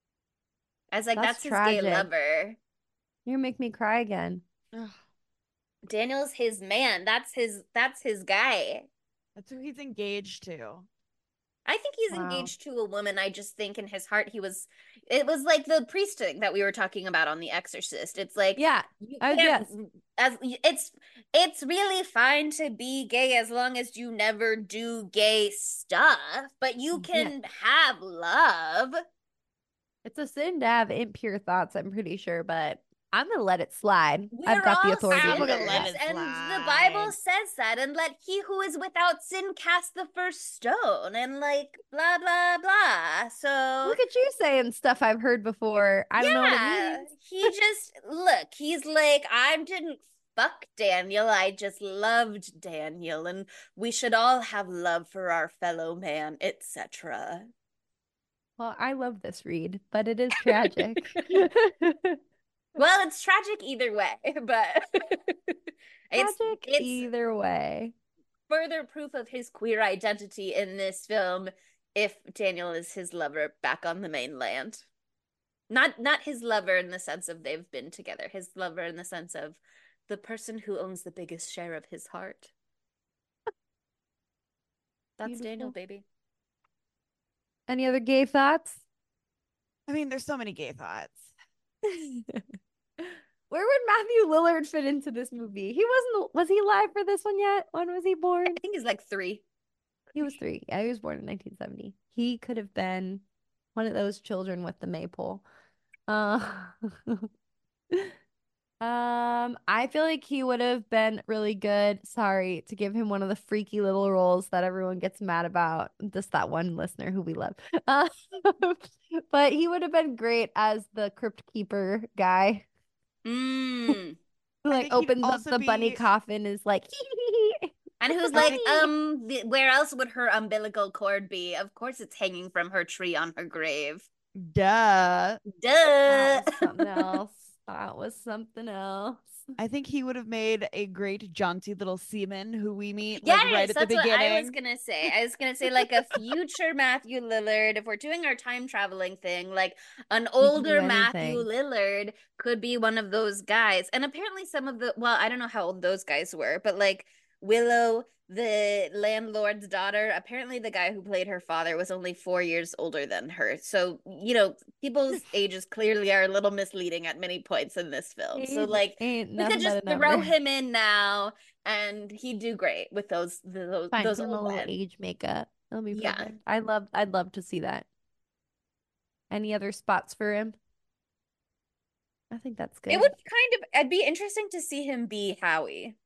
Speaker 5: I was like,
Speaker 4: That's
Speaker 5: that's his gay
Speaker 4: tragic.
Speaker 5: lover.
Speaker 4: You're gonna make me cry again.
Speaker 3: Ugh,
Speaker 5: Daniel's his man. That's his that's his guy.
Speaker 3: that's who he's engaged to.
Speaker 5: I think he's
Speaker 4: Wow.
Speaker 5: engaged to a woman. I just think in his heart he was, it was like the priest thing that we were talking about on The Exorcist. It's like,
Speaker 4: Yeah.
Speaker 5: you
Speaker 4: Uh,
Speaker 5: can't,
Speaker 4: yes.
Speaker 5: as it's it's really fine to be gay as long as you never do gay stuff, but you
Speaker 4: Yeah.
Speaker 5: can have love.
Speaker 4: It's a sin to have impure thoughts, I'm pretty sure, but I'm gonna let it slide.
Speaker 5: We're
Speaker 4: I've got the
Speaker 5: all
Speaker 4: authority to
Speaker 3: I'm
Speaker 4: do
Speaker 3: gonna
Speaker 5: sinners,
Speaker 3: let
Speaker 4: that.
Speaker 3: it
Speaker 5: and the Bible
Speaker 3: slide.
Speaker 5: says that, and let he who is without sin cast the first stone, and like blah blah blah. So
Speaker 4: Look at you saying stuff I've heard before. I don't know what it
Speaker 5: yeah,
Speaker 4: means.
Speaker 5: he just look, he's like, I didn't fuck Daniel, I just loved Daniel, and we should all have love for our fellow man, et cetera.
Speaker 4: Well, I love this read, but it is tragic.
Speaker 5: Well, it's tragic either way, but it's
Speaker 4: Tragic
Speaker 5: it's
Speaker 4: either way.
Speaker 5: further proof of his queer identity in this film if Daniel is his lover back on the mainland. Not not his lover in the sense of they've been together, his lover in the sense of the person who owns the biggest share of his heart. That's Daniel,
Speaker 4: Beautiful.
Speaker 5: baby.
Speaker 4: Any other gay thoughts?
Speaker 3: I mean, there's so many gay thoughts.
Speaker 4: Where would Matthew Lillard fit into this movie? He wasn't, was he alive for this one yet? When was he born?
Speaker 5: I think he's like three.
Speaker 4: He was three. Yeah, he was born in nineteen seventy. He could have been one of those children with the maypole. Uh, um, I feel like he would have been really good. Sorry to give him one of the freaky little roles that everyone gets mad about. Just that one listener who we love. Uh, but he would have been great as the crypt keeper guy
Speaker 5: Mm.
Speaker 4: who
Speaker 3: I
Speaker 4: like
Speaker 3: think he'd
Speaker 4: opens up
Speaker 3: also
Speaker 4: the bunny
Speaker 3: be-
Speaker 4: coffin, is like,
Speaker 5: And who's
Speaker 3: I
Speaker 5: like,
Speaker 3: think-
Speaker 5: um, th- where else would her umbilical cord be? Of course it's hanging from her tree on her grave.
Speaker 3: Duh.
Speaker 5: Duh.
Speaker 4: that was something else. That was something else.
Speaker 3: I think he would have made a great jaunty little seaman who we meet
Speaker 5: Yes,
Speaker 3: like right at the
Speaker 5: that's what
Speaker 3: beginning.
Speaker 5: I was gonna say. I was gonna say like a future Matthew Lillard. If we're doing our time traveling thing, like an older Matthew
Speaker 4: anything.
Speaker 5: Lillard could be one of those guys. And apparently some of the, well, I don't know how old those guys were, but like Willow, the landlord's daughter, apparently the guy who played her father was only four years older than her. So, you know, people's ages clearly are a little misleading at many points in this film. So
Speaker 4: Age
Speaker 5: like
Speaker 4: ain't
Speaker 5: we
Speaker 4: nothing
Speaker 5: could
Speaker 4: but
Speaker 5: just
Speaker 4: a
Speaker 5: throw
Speaker 4: number.
Speaker 5: him in now and he'd do great with those those
Speaker 4: Fine,
Speaker 5: those
Speaker 4: put him a
Speaker 5: old
Speaker 4: little
Speaker 5: men.
Speaker 4: age makeup. That'll be
Speaker 5: Yeah.
Speaker 4: perfect. I love I'd love to see that. Any other spots for him? I think that's good.
Speaker 5: It would kind of, it'd be interesting to see him be Howie.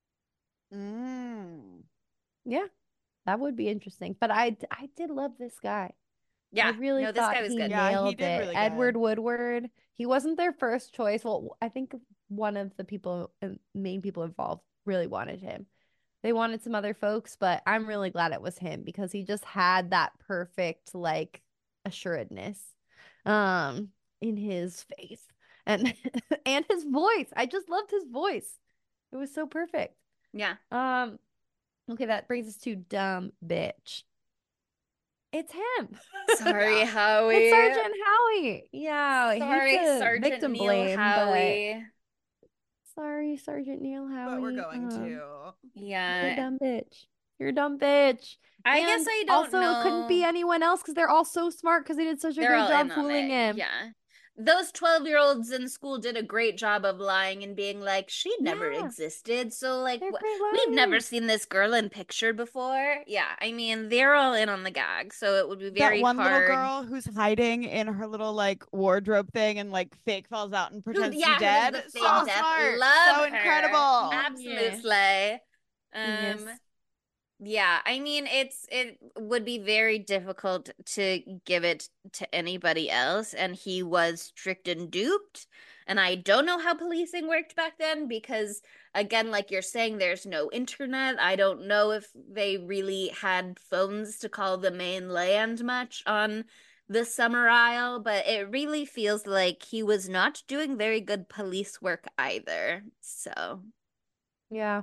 Speaker 3: Mm.
Speaker 4: Yeah, that would be interesting. But I I did love this guy.
Speaker 5: Yeah,
Speaker 4: I really
Speaker 5: no, this
Speaker 4: thought
Speaker 5: guy was
Speaker 4: he
Speaker 5: good.
Speaker 3: Yeah, he
Speaker 4: nailed
Speaker 3: did
Speaker 4: it.
Speaker 3: really
Speaker 4: Edward
Speaker 3: good.
Speaker 4: Woodward, he wasn't their first choice. Well, I think one of the people, uh, main people involved really wanted him. They wanted some other folks, but I'm really glad it was him because he just had that perfect, like, assuredness um in his face and and his voice. I just loved his voice. It was so perfect.
Speaker 5: Yeah.
Speaker 4: Um, okay, that brings us to dumb bitch. It's him.
Speaker 5: Sorry,
Speaker 3: Yeah.
Speaker 5: Howie.
Speaker 4: It's Sergeant Howie. Yeah, I hate
Speaker 5: Sorry,
Speaker 4: to
Speaker 5: Sergeant
Speaker 4: victim
Speaker 5: Neil
Speaker 4: blame,
Speaker 5: Howie.
Speaker 4: but sorry, Sergeant Neil Howie.
Speaker 3: But we're going
Speaker 4: um,
Speaker 3: to.
Speaker 4: You're a
Speaker 5: Yeah.
Speaker 4: dumb bitch. You're a dumb bitch.
Speaker 5: I guess
Speaker 4: And
Speaker 5: I don't
Speaker 4: also, it couldn't be
Speaker 5: know.
Speaker 4: anyone else because they're all so smart because they did such a
Speaker 5: They're
Speaker 4: great
Speaker 5: all
Speaker 4: job
Speaker 5: in on
Speaker 4: fooling
Speaker 5: it.
Speaker 4: him.
Speaker 5: Yeah. Those twelve-year-olds in school did a great job of lying and being like, she never
Speaker 4: Yeah.
Speaker 5: existed. So, like,
Speaker 4: They're
Speaker 5: wh-
Speaker 4: great
Speaker 5: we've never
Speaker 4: liars.
Speaker 5: seen this girl in picture before. Yeah, I mean, they're all in on the gag. So it would be
Speaker 3: That
Speaker 5: very
Speaker 3: one little
Speaker 5: hard.
Speaker 3: girl who's hiding in her little like wardrobe thing and like fake falls out and
Speaker 5: Who,
Speaker 3: pretends
Speaker 5: yeah,
Speaker 3: to be
Speaker 5: who does
Speaker 3: dead.
Speaker 5: the
Speaker 3: So
Speaker 5: fake death.
Speaker 3: smart.
Speaker 5: Love
Speaker 3: So
Speaker 5: her.
Speaker 3: incredible.
Speaker 5: Absolute
Speaker 4: Genius.
Speaker 5: slay.
Speaker 4: Genius.
Speaker 5: Um, yeah, I mean, it's it would be very difficult to give it to anybody else, and he was tricked and duped. And I don't know how policing worked back then because, again, like you're saying, there's no internet. I don't know if they really had phones to call the mainland much on the Summer Isle, but it really feels like he was not doing very good police work either. So,
Speaker 4: Yeah.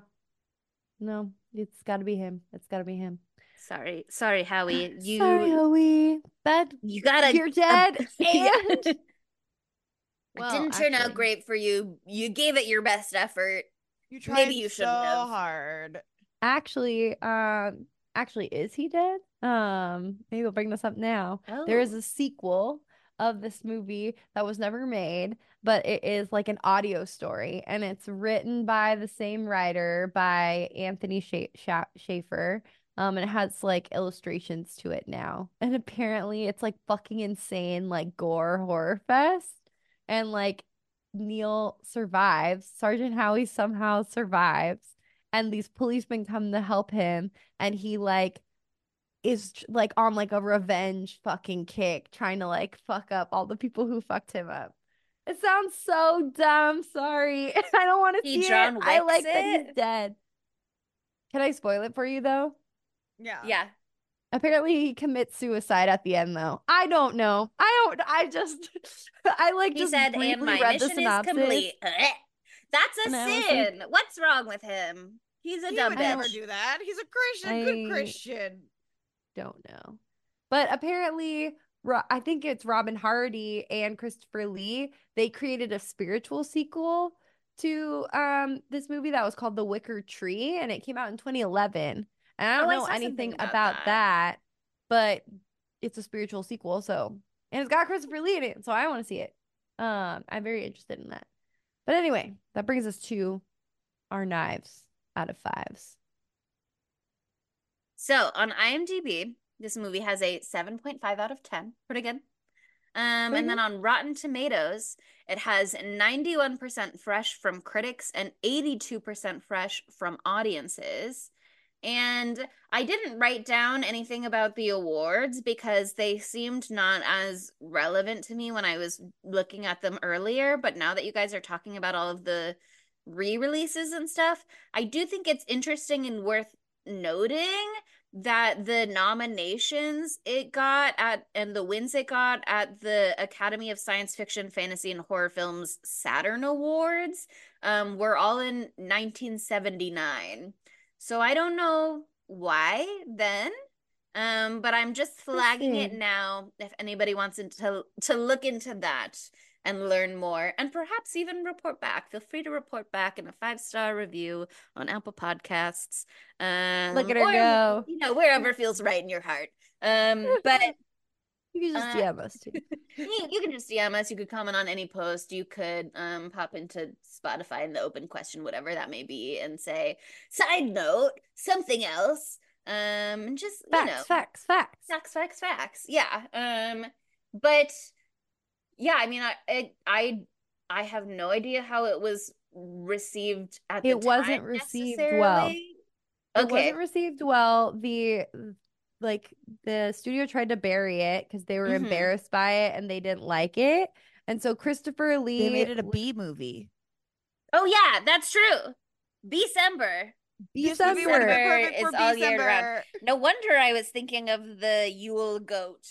Speaker 4: No, it's got to be him. It's got to be him.
Speaker 5: sorry, sorry, Howie. You
Speaker 4: Sorry, Howie. But
Speaker 5: you gotta
Speaker 4: you're dead.
Speaker 5: Yeah.
Speaker 4: And
Speaker 5: It
Speaker 4: well,
Speaker 5: didn't turn out
Speaker 4: actually,
Speaker 5: great for you. You gave it your best effort.
Speaker 3: You tried
Speaker 5: Maybe you
Speaker 3: so
Speaker 5: shouldn't have.
Speaker 3: hard.
Speaker 4: actually, um, actually, is he dead? Um, maybe we'll bring this up now. There is
Speaker 5: Oh.
Speaker 4: a sequel of this movie that was never made, but it is like an audio story, and it's written by the same writer, by Anthony Scha- Scha- Schaefer. Um, and it has like illustrations to it now. And apparently it's like fucking insane, like gore horror fest. And like Neil survives. Sergeant Howie somehow survives. And these policemen come to help him. And he like is tr- like on like a revenge fucking kick, trying to like fuck up all the people who fucked him up. It sounds so dumb. Sorry. I don't want to
Speaker 5: He
Speaker 4: see
Speaker 5: John
Speaker 4: it. I
Speaker 5: Wicks
Speaker 4: like that he's
Speaker 5: it?
Speaker 4: dead. Can I spoil it for you though?
Speaker 3: Yeah.
Speaker 5: Yeah.
Speaker 4: Apparently he commits suicide at the end though. I don't know. I don't I just I like
Speaker 5: He
Speaker 4: just
Speaker 5: said, and
Speaker 4: briefly
Speaker 5: my
Speaker 4: read the
Speaker 5: mission is
Speaker 4: synopsis.
Speaker 5: complete. Ugh. That's a
Speaker 4: And I was like-
Speaker 5: sin. What's wrong with him? He's a
Speaker 3: He
Speaker 5: dumb
Speaker 3: would never
Speaker 5: bitch.
Speaker 3: do that. He's a Christian, good
Speaker 4: I-
Speaker 3: Christian.
Speaker 4: Don't know. But apparently Ro- I think it's Robin Hardy and Christopher Lee. They created a spiritual sequel to um this movie that was called The Wicker Tree, and it came out in twenty eleven. And I don't
Speaker 5: Oh, I
Speaker 4: know
Speaker 5: saw something
Speaker 4: anything
Speaker 5: about
Speaker 4: about,
Speaker 5: that.
Speaker 4: that, but it's a spiritual sequel, so and it's got Christopher Lee in it, so I want to see it. Um, I'm very interested in that. But anyway, that brings us to our knives out of fives.
Speaker 5: So on IMDb, this movie has a seven point five out of ten. Pretty good. Um,
Speaker 4: Pretty
Speaker 5: and then on Rotten Tomatoes, it has ninety-one percent fresh from critics and eighty-two percent fresh from audiences. And I didn't write down anything about the awards because they seemed not as relevant to me when I was looking at them earlier. But now that you guys are talking about all of the re-releases and stuff, I do think it's interesting and worth noting that the nominations it got at and the wins it got at the Academy of Science Fiction, Fantasy, and Horror Films Saturn Awards um, were all in nineteen seventy-nine. So I don't know why then, um, but I'm just flagging it
Speaker 4: Interesting.
Speaker 5: now if anybody wants to to look into that and learn more and perhaps even report back. Feel free to report back in a five-star review on Apple Podcasts. Um,
Speaker 4: Look at her
Speaker 5: or,
Speaker 4: go.
Speaker 5: you know, wherever feels right in your heart. Um, but
Speaker 4: You can just
Speaker 5: uh,
Speaker 4: D M us too.
Speaker 5: you, you can just D M us. You could comment on any post. You could um pop into Spotify in the open question, whatever that may be, and say, side note, something else. Um, and just, you
Speaker 4: Facts,
Speaker 5: know,
Speaker 4: facts, facts.
Speaker 5: facts, facts, facts. Yeah. Um, but yeah, I mean, I, I, I, I have no idea how it was received at the
Speaker 4: It wasn't
Speaker 5: time
Speaker 4: received
Speaker 5: necessarily.
Speaker 4: well. It
Speaker 5: Okay.
Speaker 4: wasn't received well. The like the studio tried to bury it because they were
Speaker 5: Mhm.
Speaker 4: embarrassed by it and they didn't like it. And so Christopher Lee
Speaker 3: They made it a B movie.
Speaker 5: Oh yeah, that's true. December.
Speaker 3: This movie would have been
Speaker 4: December
Speaker 3: perfect for
Speaker 5: is all year round.
Speaker 3: December.
Speaker 5: No wonder I was thinking of the Yule goat.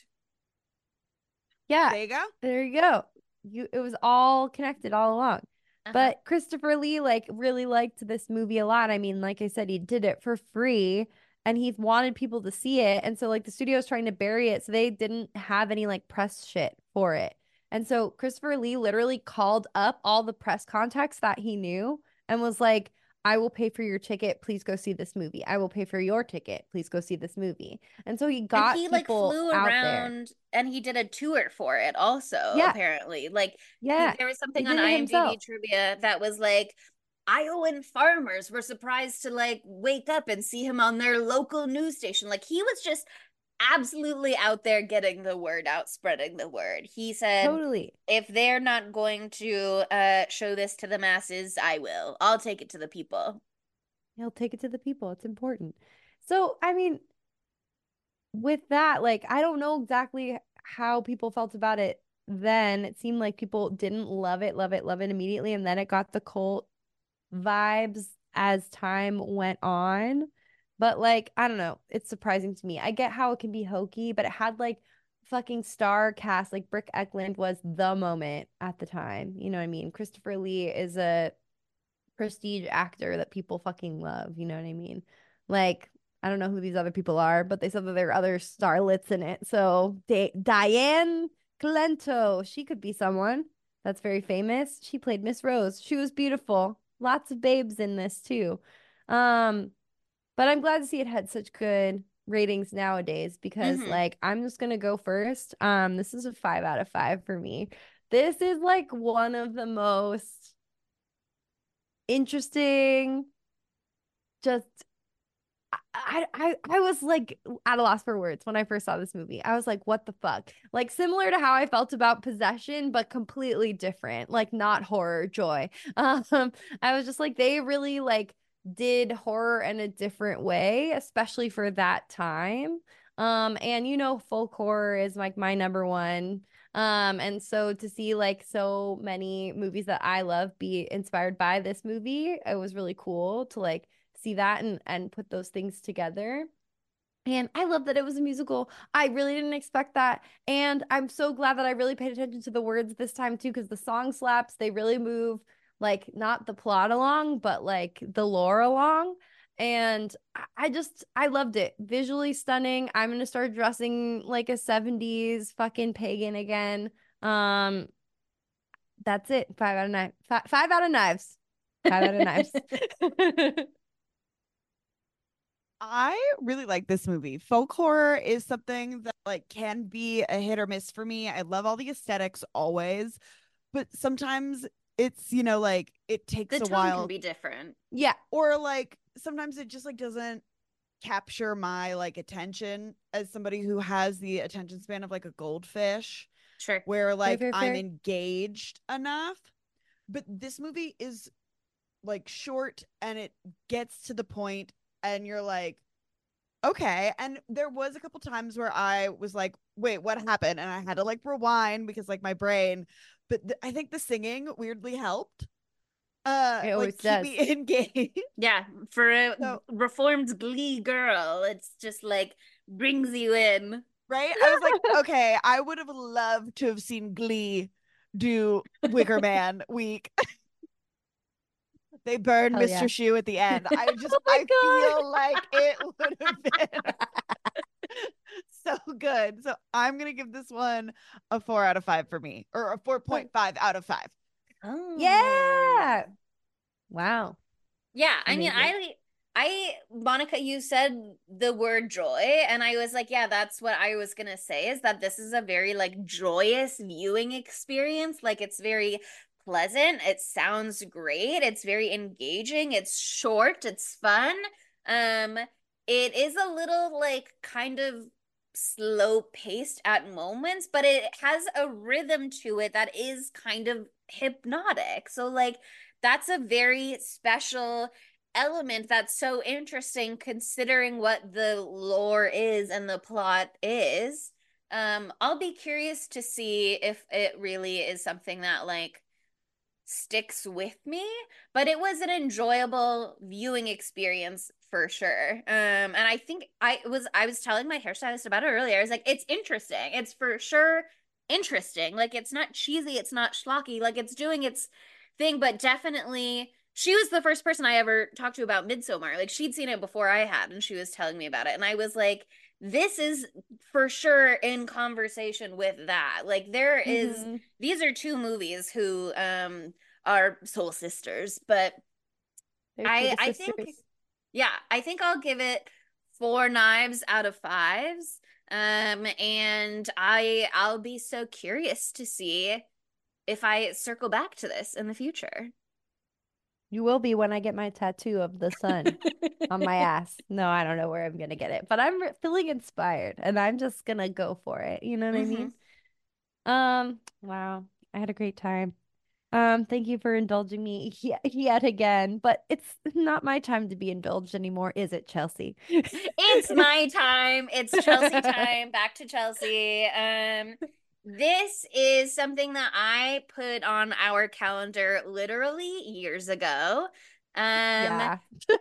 Speaker 4: Yeah,
Speaker 3: There you go.
Speaker 4: there you go. You it was all connected all along.
Speaker 5: Uh-huh.
Speaker 4: But Christopher Lee like really liked this movie a lot. I mean, like I said, he did it for free and he wanted people to see it. And so like the studio's trying to bury it, so they didn't have any like press shit for it. And so Christopher Lee literally called up all the press contacts that he knew and was like, I will pay for your ticket. Please go see this movie. I will pay for your ticket. Please go see this movie. And so he
Speaker 5: And
Speaker 4: got
Speaker 5: he like
Speaker 4: people
Speaker 5: flew
Speaker 4: out there.
Speaker 5: around and he did a tour for it also,
Speaker 4: Yeah.
Speaker 5: apparently. Like he,
Speaker 4: Yeah.
Speaker 5: there was
Speaker 4: He
Speaker 5: something on
Speaker 4: did it
Speaker 5: IMDb
Speaker 4: himself.
Speaker 5: trivia that was like Iowan farmers were surprised to like wake up and see him on their local news station. Like he was just absolutely out there getting the word out, spreading the word. He said,
Speaker 4: Totally.
Speaker 5: if they're not going to uh show this to the masses, I will. I'll take it to the people.
Speaker 4: He'll take it to the people. It's important. So, I mean, with that, like, I don't know exactly how people felt about it then. It seemed like people didn't love it, love it, love it immediately. And then it got the cult vibes as time went on. But, like, I don't know. It's surprising to me. I get how it can be hokey, but it had, like, fucking star cast. Like, Brick Eklund was the moment at the time. You know what I mean? Christopher Lee is a prestige actor that people fucking love. You know what I mean? Like, I don't know who these other people are, but they said that there are other starlets in it. So Di- Diane Calento, she could be someone that's very famous. She played Miss Rose. She was beautiful. Lots of babes in this too. Um, but I'm glad to see it had such good ratings nowadays because
Speaker 5: Mhm.
Speaker 4: like I'm just gonna go first. Um, this is a five out of five for me. This is like one of the most interesting, just I, I I was like at a loss for words when I first saw this movie. I was like, what the fuck? Like similar to how I felt about Possession, but completely different. Like not horror, joy. Um, I was just like, they really like did horror in a different way, especially for that time. Um, and you know, folk horror is like my number one. Um, and so to see like so many movies that I love be inspired by this movie, it was really cool to like see that and and put those things together. And I love that it was a musical. I really didn't expect that. And I'm so glad that I really paid attention to the words this time too, because the song slaps, they really move like not the plot along, but like the lore along. And I- I just I loved it. Visually stunning. I'm gonna start dressing like a seventies fucking pagan again. Um, that's it. Five out of nine. Five, five out of knives. Five out of knives.
Speaker 3: I really like this movie. Folk horror is something that like can be a hit or miss for me. I love all the aesthetics always, but sometimes it's, you know, like it takes
Speaker 5: The
Speaker 3: a
Speaker 5: tone
Speaker 3: while
Speaker 5: can be different.
Speaker 4: Yeah.
Speaker 3: or like sometimes it just like doesn't capture my like attention as somebody who has the attention span of like a goldfish
Speaker 5: Sure.
Speaker 3: where like
Speaker 4: fair,
Speaker 3: I'm
Speaker 4: fair.
Speaker 3: engaged enough. But this movie is like short and it gets to the point and you're like, okay. And there was a couple times where I was like, wait, what happened? And I had to like rewind because like my brain, but th- I think the singing weirdly helped. Uh
Speaker 4: It always
Speaker 3: like keep
Speaker 4: does.
Speaker 3: me engaged.
Speaker 5: Yeah, for a
Speaker 3: So-
Speaker 5: reformed Glee girl, it's just like brings you in.
Speaker 3: Right? I was like, okay, I would have loved to have seen Glee do Wicker Man week. They burned
Speaker 4: Hell
Speaker 3: Mister
Speaker 4: yeah.
Speaker 3: Shoe at the end. I just
Speaker 4: Oh my
Speaker 3: I feel like it would have been so good. So I'm gonna give this one a four out of five for me, or a four point five out of five.
Speaker 5: Oh.
Speaker 4: Yeah. Wow.
Speaker 5: Yeah, I mean,
Speaker 4: Amazing.
Speaker 5: I I Monica, you said the word joy, and I was like, yeah, that's what I was gonna say, is that this is a very like joyous viewing experience. Like it's very pleasant, it sounds great, it's very engaging, it's short, it's fun. Um, it is a little like kind of slow paced at moments, but it has a rhythm to it that is kind of hypnotic. So like that's a very special element that's so interesting considering what the lore is and the plot is. Um, I'll be curious to see if it really is something that like sticks with me, but it was an enjoyable viewing experience for sure. Um, and I think I was I was telling my hairstylist about it earlier. I was like, it's interesting. It's for sure interesting. Like it's not cheesy, it's not schlocky, like it's doing its thing, but definitely she was the first person I ever talked to about Midsommar. Like she'd seen it before I had, and she was telling me about it. And I was like, this is for sure in conversation with that. Like there is
Speaker 4: Mhm.
Speaker 5: these are two movies who um are soul sisters, but
Speaker 4: They're
Speaker 5: I
Speaker 4: two
Speaker 5: I
Speaker 4: sisters.
Speaker 5: think yeah, I think I'll give it four knives out of fives. Um, and I I'll be so curious to see if I circle back to this in the future.
Speaker 4: You will be when I get my tattoo of the sun on my ass. No, I don't know where I'm gonna get it, but I'm re- feeling inspired and I'm just gonna go for it. You know what I
Speaker 5: Mhm.
Speaker 4: mean? Um, wow. I had a great time. Um, thank you for indulging me yet, yet again, but it's not my time to be indulged anymore, is it, Chelsea?
Speaker 5: It's my time. It's Chelsea time. Back to Chelsea. Um, this is something that I put on our calendar literally years ago. Um,
Speaker 4: Yeah.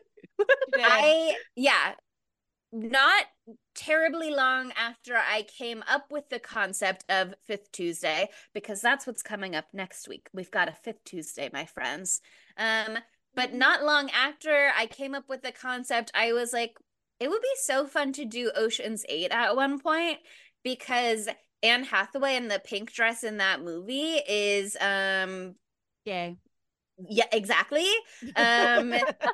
Speaker 5: I yeah, not terribly long after I came up with the concept of Fifth Tuesday, because that's what's coming up next week. We've got a Fifth Tuesday, my friends. Um, but not long after I came up with the concept, I was like, it would be so fun to do Ocean's Eight at one point, because Anne Hathaway in the pink dress in that movie is um
Speaker 3: Yay.
Speaker 5: yeah, exactly. Um,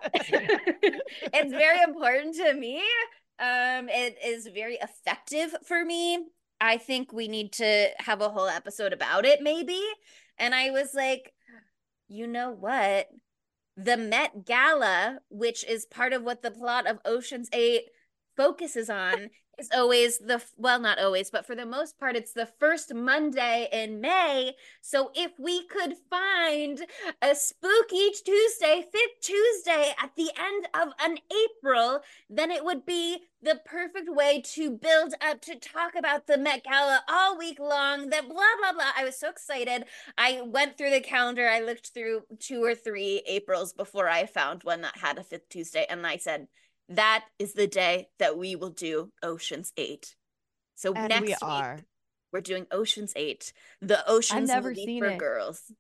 Speaker 5: it's very important to me. Um, it is very effective for me. I think we need to have a whole episode about it, maybe. And I was like, you know what? The Met Gala, which is part of what the plot of Ocean's Eight focuses on, is always the, well, not always, but for the most part, it's the first Monday in May. So if we could find a spooky Tuesday, Fifth Tuesday at the end of an April, then it would be the perfect way to build up to talk about the Met Gala all week long. That blah, blah, blah. I was so excited. I went through the calendar. I looked through two or three Aprils before I found one that had a Fifth Tuesday. And I said, that is the day that we will do Ocean's Eight. So
Speaker 3: And
Speaker 5: next
Speaker 3: we
Speaker 5: week,
Speaker 3: are.
Speaker 5: we're doing Ocean's Eight, the Ocean's
Speaker 4: never
Speaker 5: movie
Speaker 4: seen
Speaker 5: for
Speaker 4: it.
Speaker 5: girls.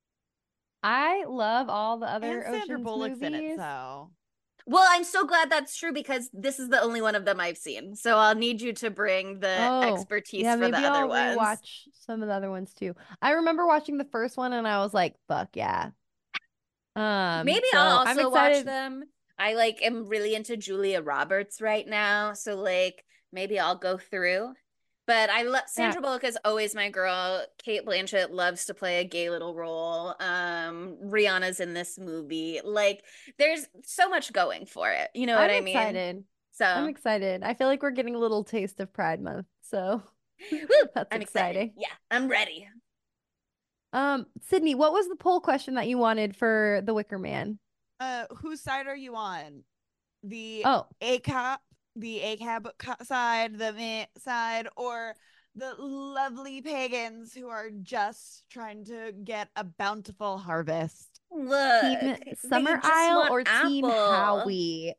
Speaker 4: I love all the other
Speaker 3: And Sandra
Speaker 4: Ocean's
Speaker 3: Bullock's in it,
Speaker 4: movies.
Speaker 3: so.
Speaker 5: Well, I'm so glad that's true, because this is the only one of them I've seen. So I'll need you to bring the
Speaker 4: Oh,
Speaker 5: expertise
Speaker 4: yeah,
Speaker 5: for
Speaker 4: maybe
Speaker 5: the other
Speaker 4: I'll
Speaker 5: ones.
Speaker 4: rewatch some of the other ones too. I remember watching the first one and I was like, fuck yeah. Um,
Speaker 5: Maybe
Speaker 4: so
Speaker 5: I'll
Speaker 4: I'm
Speaker 5: also watch
Speaker 4: excited.
Speaker 5: them. I like am really into Julia Roberts right now, so like maybe I'll go through. But I love Sandra Bullock is always my girl. Kate Blanchett loves to play a gay little role. Um, Rihanna's in this movie. Like, there's so much going for it. You know what
Speaker 4: I'm
Speaker 5: I mean?
Speaker 4: excited.
Speaker 5: So
Speaker 4: I'm excited. I feel like we're getting a little taste of Pride Month, so
Speaker 5: woo,
Speaker 4: that's
Speaker 5: I'm
Speaker 4: exciting.
Speaker 5: excited. Yeah, I'm ready.
Speaker 4: Um, Sydney, what was the poll question that you wanted for The Wicker Man?
Speaker 3: Uh, whose side are you on? The
Speaker 4: Oh,
Speaker 3: A C A B, the A C A B co- side, the meh side, or the lovely pagans who are just trying to get a bountiful harvest?
Speaker 5: Look,
Speaker 4: Team
Speaker 5: they
Speaker 4: Summer
Speaker 5: just
Speaker 4: Isle
Speaker 5: want
Speaker 4: or Team
Speaker 5: apple.
Speaker 4: Howie?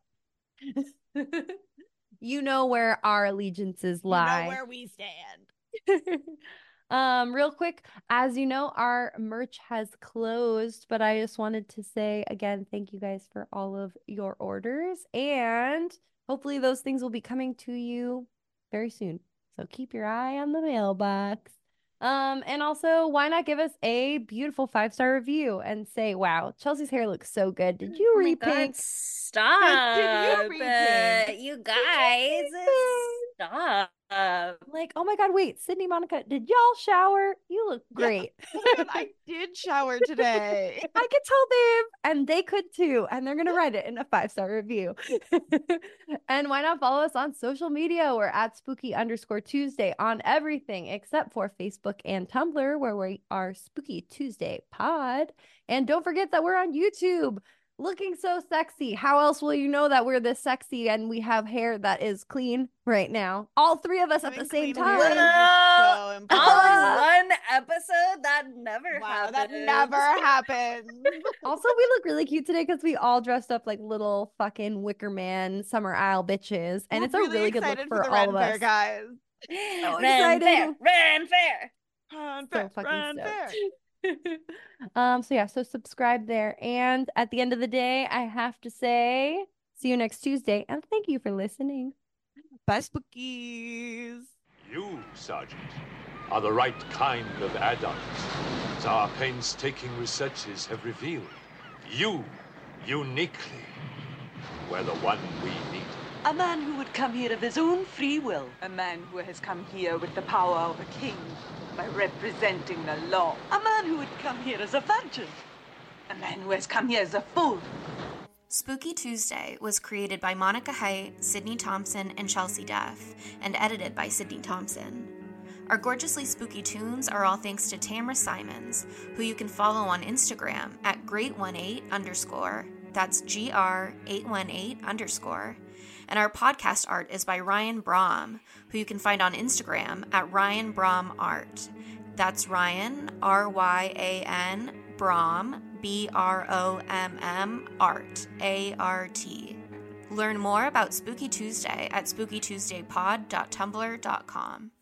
Speaker 4: Ugh. You know where our allegiances
Speaker 3: You
Speaker 4: lie.
Speaker 3: know where we stand.
Speaker 4: Um, real quick, as you know, our merch has closed, but I just wanted to say again, thank you guys for all of your orders, and hopefully those things will be coming to you very soon. So keep your eye on the mailbox. Um, and also, why not give us a beautiful five-star review and say, wow, Chelsea's hair looks so good. Did you
Speaker 5: Oh my God,
Speaker 4: repink?
Speaker 5: stop.
Speaker 3: Did you repink?
Speaker 5: Uh, you guys, stop.
Speaker 4: Like, oh my God, wait, Sydney, Monica, did y'all shower? You look great.
Speaker 3: I did shower today.
Speaker 4: I could tell them, and they could too, and they're gonna write it in a five-star review. And why not follow us on social media? We're at spooky underscore Tuesday on everything except for Facebook and Tumblr, where we are Spooky Tuesday Pod. And don't forget that we're on YouTube. Looking so sexy. How else will you know that we're this sexy and we have hair that is clean right now? All three of us at the
Speaker 3: Having
Speaker 4: same
Speaker 3: clean hair
Speaker 4: time.
Speaker 3: is so
Speaker 5: All
Speaker 3: important.
Speaker 5: in one episode? That never
Speaker 3: Wow,
Speaker 5: happens.
Speaker 3: that never happened.
Speaker 4: Also, we look really cute today because we all dressed up like little fucking Wicker Man Summer Isle bitches. And
Speaker 3: We're
Speaker 4: it's a
Speaker 3: really
Speaker 4: really good look
Speaker 3: excited
Speaker 4: for
Speaker 3: the
Speaker 4: all
Speaker 3: Ren
Speaker 4: of
Speaker 3: Fair
Speaker 4: us.
Speaker 3: guys.
Speaker 4: So
Speaker 5: Ren
Speaker 4: excited.
Speaker 5: fair, Ren fair.
Speaker 3: Ren
Speaker 4: So
Speaker 3: Fair,
Speaker 4: fucking
Speaker 3: Ren
Speaker 4: stoked.
Speaker 3: Fair.
Speaker 4: Um, so yeah, so subscribe there. And at the end of the day, I have to say, see you next Tuesday, and thank you for listening.
Speaker 3: Bye, spookies.
Speaker 8: You, Sergeant, are the right kind of adult, as our painstaking researches have revealed. You uniquely, we're the one we need.
Speaker 9: A man who would come here of his own free will. A man who has come here with the power of a king by representing the law. A man who would come here as a virgin. A man who has come here as a fool.
Speaker 10: Spooky Tuesday was created by Monica Haidt, Sydney Thompson, and Chelsea Duff, and edited by Sydney Thompson. Our gorgeously spooky tunes are all thanks to Tamra Simons, who you can follow on Instagram at great eighteen underscore. That's G R eight one eight underscore. And our podcast art is by Ryan Brom, who you can find on Instagram at Ryan Brom Art. That's Ryan, R Y A N, Brom, B R O M M, Art, A R T. Learn more about Spooky Tuesday at spooky tuesday pod dot tumblr dot com.